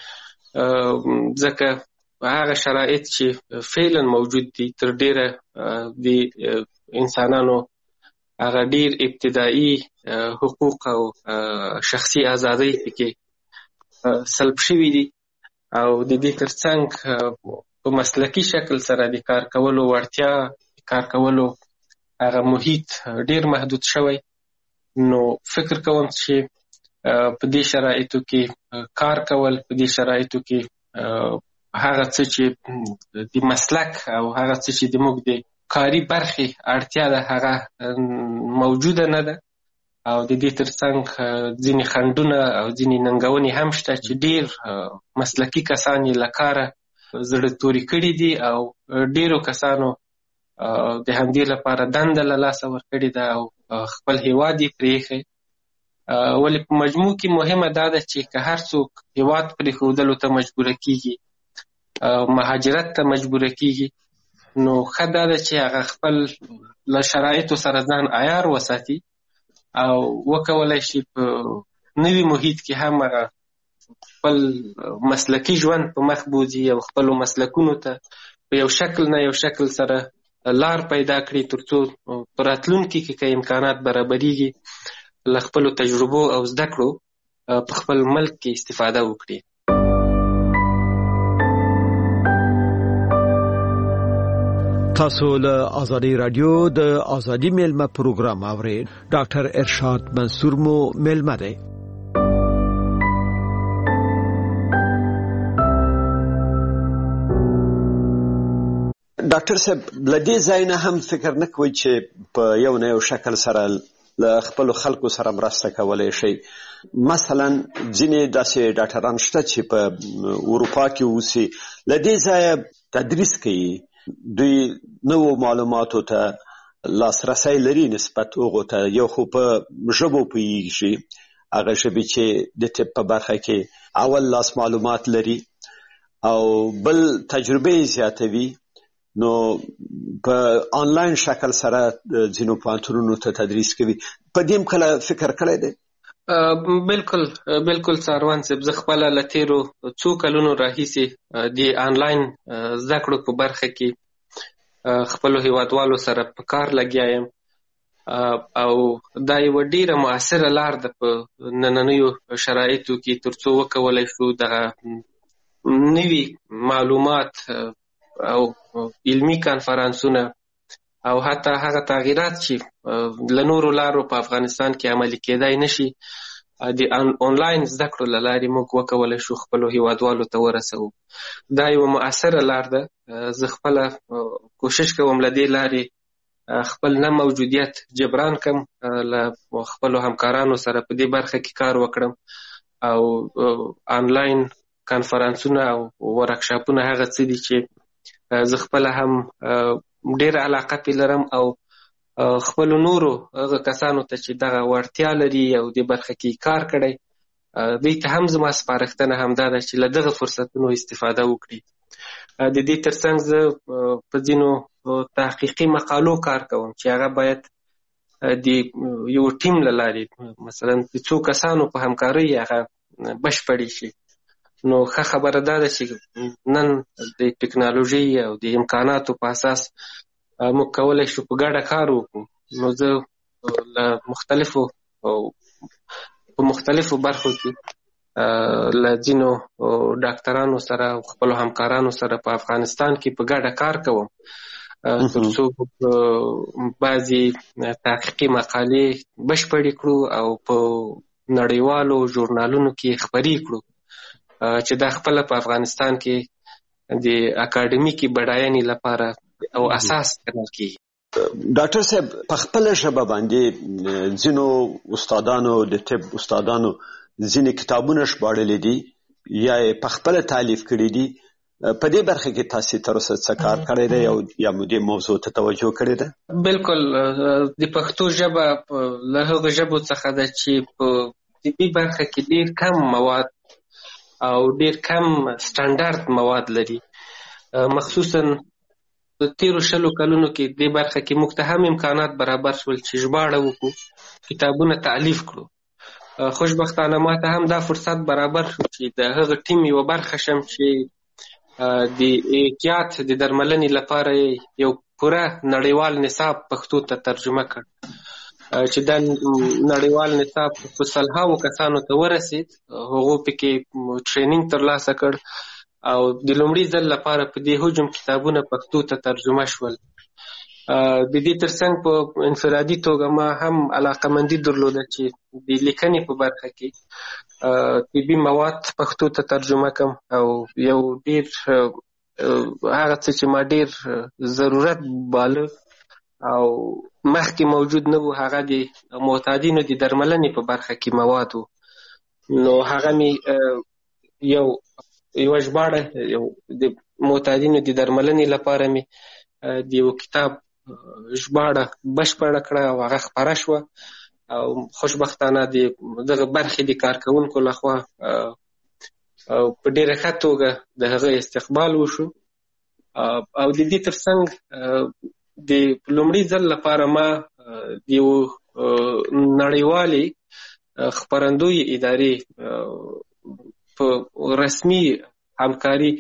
ځکه هغه شرایط چې فعلا موجود دي تر ډیره د انسانانو هغه ډیر ابتدایي حقوق او شخصي ازادۍ پکې سلب شوي دي او د دې ترڅنګ په مسلکي شکل سره د کار کولو وړتیا، کار کولو هغه محیط ډیر محدود شوی. نو فکر کوم چې په دې شرایطو کې کار کول، په دې شرایطو کې هغه څه چې د مسلک او هغه څه چې د موږ د کاري برخې اړتیا ده هغه موجوده نه ده. او د دې ترڅنګ ځینې خنډونه او ځینې ننګونې هم شته چې ډیر مسلکي کسان یې له کاره زړه توري کړي دي او ډیرو کسانو د همدې لپاره دنده له لاسه ورکړې ده او خپل هیواد یې پرېښی. ولې په مجموع کې مهمه دا ده چې که هر څوک هیواد پرېښودلو ته مجبوره کېږي، مهاجرت ته مجبوره کېږي، نو ښه دا ده چې هغه خپل له شرایطو سره ځان عیار وساتي او وکولی شي په نوي محیط کې هم هغه خپل مسلکي ژوند په مخ بوځي او خپلو مسلکونو ته په یو شکل نه یو شکل سره لار پیدا کړي، تر څو په راتلونکي کې که امکانات برابریږي له خپلو تجربو او زده کړو په خپل ملک کې استفاده وکړي. تاسو له ازادي رادیو د ازادي میلمه پروګرام اورئ. ډاکټر ارشاد منصور مو میلمه دی. ډاکټر صاحب لدې ځای نه هم فکر نه کوي چې په یو نه یو شکل سره له خپل خلکو سره مرسته کولای شي. مثلا ځینې داسې ډاکټران شته چې په اروپا کې اوسي، لدې ځای تدریس کوي، دوی نوو معلوماتو ته لاسرسی لري نسبت هغو ته. یو خو په ژبو پوهېږي، هغه ژبې چې د طب په برخه کې اول لاس معلومات لري، او بل تجربه زیاتوي. نو په آنلاین شکل سره ځینو پوهنتونونو ته تدریس کوي. په دې هم کله فکر کړی دی؟ بالکل بالکل ساروان صاحب، زه خپله له تېرو څو کلونو راهیسې د آنلاین زده کړو په برخه کې خپلو هیوادوالو سره په کار لګیا یم، او دا یوه ډېره مؤثره لار ده په نننیو شرایطو کې تر څو وکولی شو دغه نوي معلومات او علمي کانفرانسونه او حتی هغه تغییرات چې له نورو لارو په افغانستان کې عملي کېدای نشي د آنلاین زده کړو له لارې موږ وکولی شو خپلو هیوادوالو ته ورسوو. دا یوه مؤثره لار ده. زه خپله کوشش کوم له دې لارې خپل نه موجودیت جبران کم، له خپلو همکارانو سره په دې برخه کې کار وکړم، او آنلاین کانفرانسونه او ورکشاپونه هغه څه دي چې زه خپله هم ډېر علاقه پې لرم، او خپلو نورو هغه کسانو ته چې دغه وړتیا لري او دې برخه کې کار کړی، دوی ته هم زما سپارښتنه همدا ده چې له دغه فرصتونو استفاده وکړي. د دې ترڅنګ زه په ځینو تحقیقي مقالو کار کوم چې هغه باید د یو ټیم له لارې مثلا د څو کسانو په همکارۍ هغه بشپړې شي. نو ښه خبره دا ده چې نن د ټکنالوژۍ او د امکاناتو په اساس موږ کولی شو په ګډه کار وکړو. نو زه له مختلفو په مختلفو برخو کې له ځینو ډاکټرانو سره او خپلو همکارانو سره په افغانستان کې په ګډه کار کوم، تر څو بعضې تحقیقي مقالې بشپړې کړو او په نړیوالو ژورنالونو کې خپرې کړو، چې دا خپله په افغانستان کې د اکاډمیکي بډاینې لپاره او اساس ګڼل کېږي. ډاکټر صاحب په خپله ژبه باندې ځینو استادانو د طب استادانو ځینې کتابونه ژباړلي دي یا یې په خپله تالیف کړي دي. په دې برخه کې تاسې تر اوسه څه کار کړی دی او یا مو دې موضوع ته توجه کړې ده؟ بالکل د پښتو ژبه له هغو ژبو څخه ده چې په طبي برخه کې ډېر کم مواد او ډېر کم سټنډرد مواد لري. مخصوصا د تېرو شلو کلونو کې دې برخه کې موږ ته هم امکانات برابر شول چې ژباړه وکړو، کتابونه تالیف کړو. خوشبختانه ما ته هم دا فرصت برابر شو چې د هغه ټیم یوه برخه شم چې د احتیاط د درملنې لپاره یو پوره نړیوال نصاب پښتو ته ترجمه کړ، چې دا نړیوال نصاب په سلهاوو کسانو ته ورسید. هغو پکې ټرینینګ ترلاسه کړ او د لومړي ځل لپاره په دې حجم کتابونه پښتو ته ترجمه شول. د دې ترڅنګ په انفرادي توګه ما هم علاقمندي درلوده چې د لیکنې په برخه کې طبي مواد پښتو ته ترجمه کړم، او یو ډېر هغه څه چې ما ډېر ضرورت باله او مخکې موجود نه و، هغه د معتادینو د درملنې په برخه کې مواد و. نو هغه مې یو یوه ژباړه د معتادینو د درملنې لپاره مې د یو کتاب ژباړه بشپړه کړه او هغه خپره شوه، او خوشبختانه د دغه برخې د کارکوونکو لخوا په ډېره ښه توګه د هغه استقبال وشو. او د دې ترڅنګ د لومړي ځل لپاره ما د یو نړیوالې خپرندوی ادارې په رسمي همکاري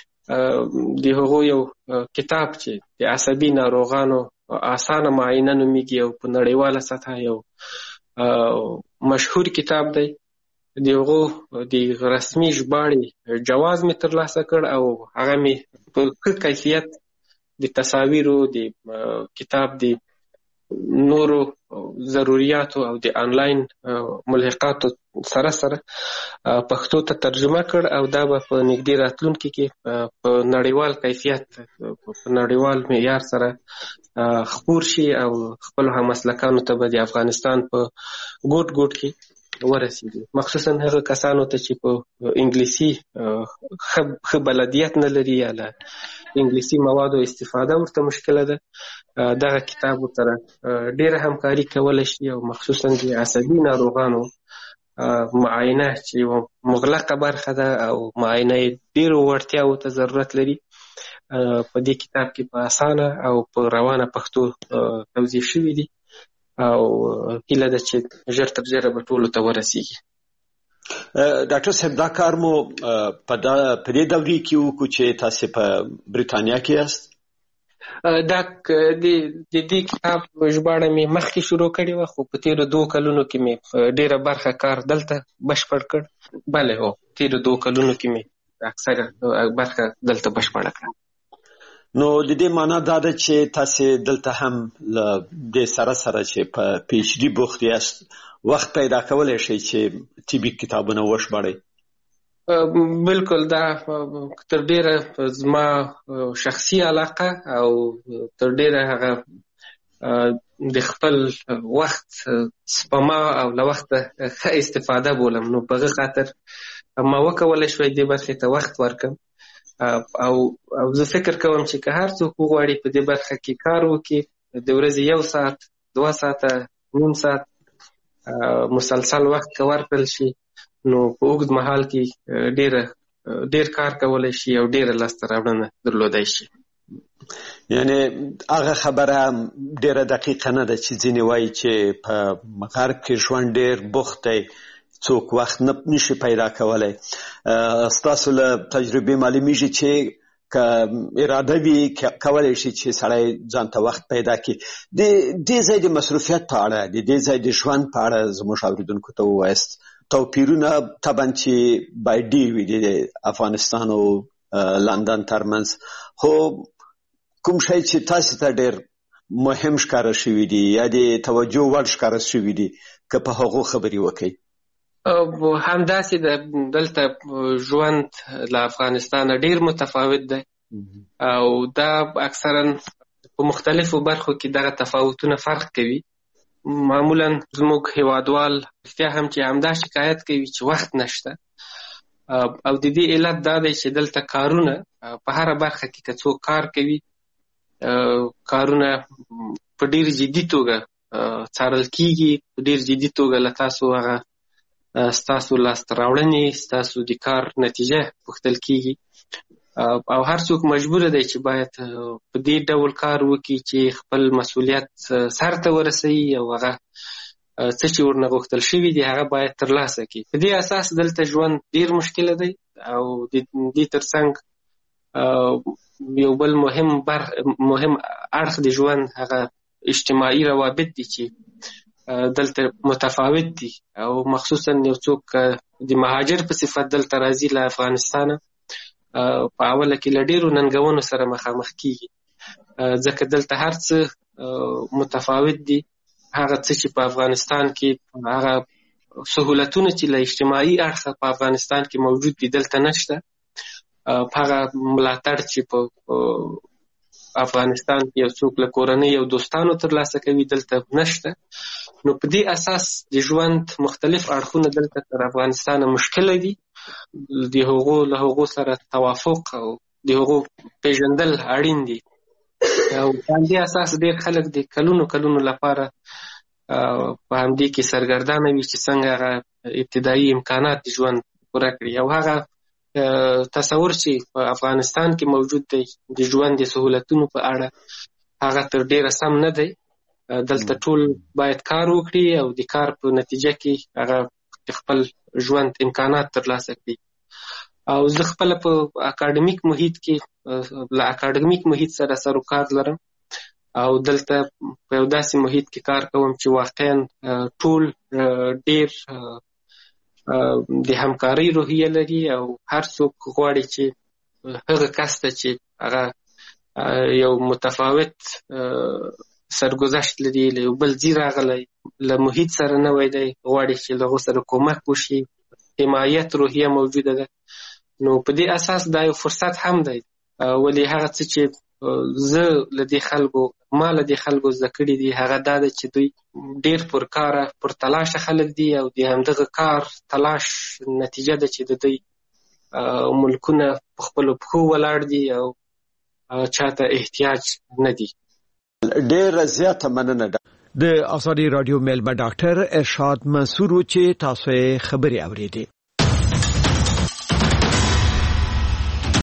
د هغو یو کتاب چې د عصبي ناروغانو اسانه معاینه نومیږي او په نړیواله سطحه یو مشهور کتاب دی، د هغو د رسمي ژباړې جواز مې ترلاسه کړ او هغه مې په ښه کیفیت د تصاویرو د کتاب د نورو ضرورياتو او د انلاین ملحقاتو سره سره پښتو ته ترجمه کړ او دا به په نږدې راتلونکي کې په نړیوال کیفیت په نړیوال معیار سره خپور شي او خپل همسلکانو ته به د افغانستان په ګوټ ګوټ کې ورسیږي، مخصوصا هغه کسانو ته چې په انګلیسي ښه بلدیت نه لري یا له انګلیسي موادو استفاده ورته مشکله ده، دغه کتاب سره ډېره همکاري کولی شي او مخصوصا د عصبي ناروغانو معاینه چې یوه مغلقه برخه ده او معاینه یې ډېرو وړتیاوو ته ضرورت لري، په دې کتاب کې په اسانه او په روانه پښتو توضیح شوي دي او هیله ده چې ژر تر ژره به ټولو ته ورسیږي. ډاکټر صاحب دا کار مو په دې دورې کې وکړو چې تاسو په بریتانیا کې یاست؟ دا د دې کتاب ژباړه مې مخکې شروع کړې وه خو په تېرو دوه کلونو کې مې ډېره برخه کار دلته بشپړ کړ. بله هو تېرو دوه کلونو کې مې اکثره برخه دلته بشپړه کړه. نو د دې معنا دا ده چې تاسو دلته هم له دې سره سره چې په پی ایچ ډي بوخت یاست وخت پیدا کولی شئ چې طبي کتابونه وژباړئ؟ بالکل، دا تر ډېره زما شخصي علاقه او تر ډېره هغه د خپل وخت سپما او له وخته ښه استفاده بولم، نو په هغه خاطر ما وکولی شوی دې برخې ته وخت ورکړم او او زه فکر کوم چې که هر څوک وغواړي په دې برخه کې کار وکړي، د ورځې یو ساعت دوه ساعته نیم ساعت مسلسل وخت که ورکړل شي نو په اوږد مهال کې ډېره ډېر کار کولی شي او ډېره لاسته راوړنه درلودی شي. یعنی هغه خبره ډېره دقیقه نه ده چې ځینې وایي چې په غرب کې ژوند ډېر بوخت دی، څوک وخت نه نشي پیدا کولی. ستاسو له تجربې معلومیږي چې که اراده وي کولی شي چې سړی ځان ته وخت پیدا کړي. د دې ځای د مصروفیت په اړه، د دې ځای د ژوند په اړه زموږ اورېدونکو ته ووایاست. توپیرونه طبعا چې باید ډېر وي د افغانستان او لندن ترمنځ، خو کوم شی چې تاسو ته ډېر مهم ښکاره شوي دي یا د توجه وړ ښکاره شوي دي که په هغو خبرې وکړئ؟ همداسې د دلته ژوند له افغانستانه ډېر متفاوت دی او دا اکثرا په مختلفو برخو کې دغه تفاوتونه فرق کوي. معمولا زموږ هیوادوال رښتیا هم چې همدا شکایت کوي چې وخت نشته او د دې علت دا دی چې دلته کارونه په هره برخه کې که څوک کار کوي کارونه په ډېر جدي توګه څارل کېږي، په ډېر جدي توګه له تاسو هغه ستاسو لاسته راوړنې، ستاسو د کار نتیجه پوښتل کېږي او هر څوک مجبور دی چې باید په دې ډول کار وکړي چې خپل مسؤلیت سر ته ورسوي او هغه څه چې ورنه غوښتل شوي دي هغه باید ترلاسه کړي. په دې اساس دلته ژوند ډېر مشکله دی او د دې ترڅنګ یو بل مهم بر مهم اړخ د ژوند هغه اجتماعي روابط دي چې دلته متفاوت دي او مخصوصا یو څوک د مهاجر په صفت دلته راځي له افغانستانه په اوله کې له ډېرو ننګونو سره مخامخ کېږي ځکه دلته هر څه متفاوت دي. هغه څه چې په افغانستان کې هغه سهولتونه چې له اجتماعي اړخه په افغانستان کې موجود دي دلته نشته. هغه ملاتړ چې په افغانستان کې یو څوک له کورنۍ او دوستانو ترلاسه کوي دلته نشته. نو په دې اساس د ژوند مختلف اړخونه دلته تر افغانستان مشکله دي. د هغو له هغو سره توافق او د هغو پیژندل اړین دي او په دې اساس ډېر خلک د کلونو کلونو لپاره په همدې کې سرګردانه وي چې څنګه هغه ابتدایي امکانات د ژوند پوره کړي او هغه تصور چې په افغانستان کې موجود دی د ژوند د سهولتونو په اړه هغه تر ډېره سم نه دی. دلته ټول باید کار وکړي او د کار په نتیجه کې هغه خپل ژوند امکانات ترلاسه کړي او زه خپله په اکاډمیک محیط کې له اکاډمیک محیط سره سر و کار لرم او دلته په یو داسې محیط کې کار کوم چې واقعا ټول ډېر د همکارۍ روحیه لري او هر څوک غواړي چې هغه کس ته چې هغه یو متفاوت سرګذشت لري، له یو بل ځای راغلی، له محیط سره نوی دی، غواړي چې له هغو سره کومک وشي، حمایت روحیه موجوده ده. نو په دې اساس دا یو فرصت هم دی. ولې هغه څه چې زه له دې خلکو ما له دې خلکو زده کړي دي هغه دا ده چې دوی ډېر پرکاره پر تلاشه خلک دي او د همدغه کار تلاش نتیجه ده چې د دوی ملکونه په خپلو پښو ولاړ دي او چاته احتیاج نه دي. ډېره زیاته مننه ده. د ازادي رادیو میلمه ډاکټر ارشاد منصور چې تاسو یې خبري اوریدي.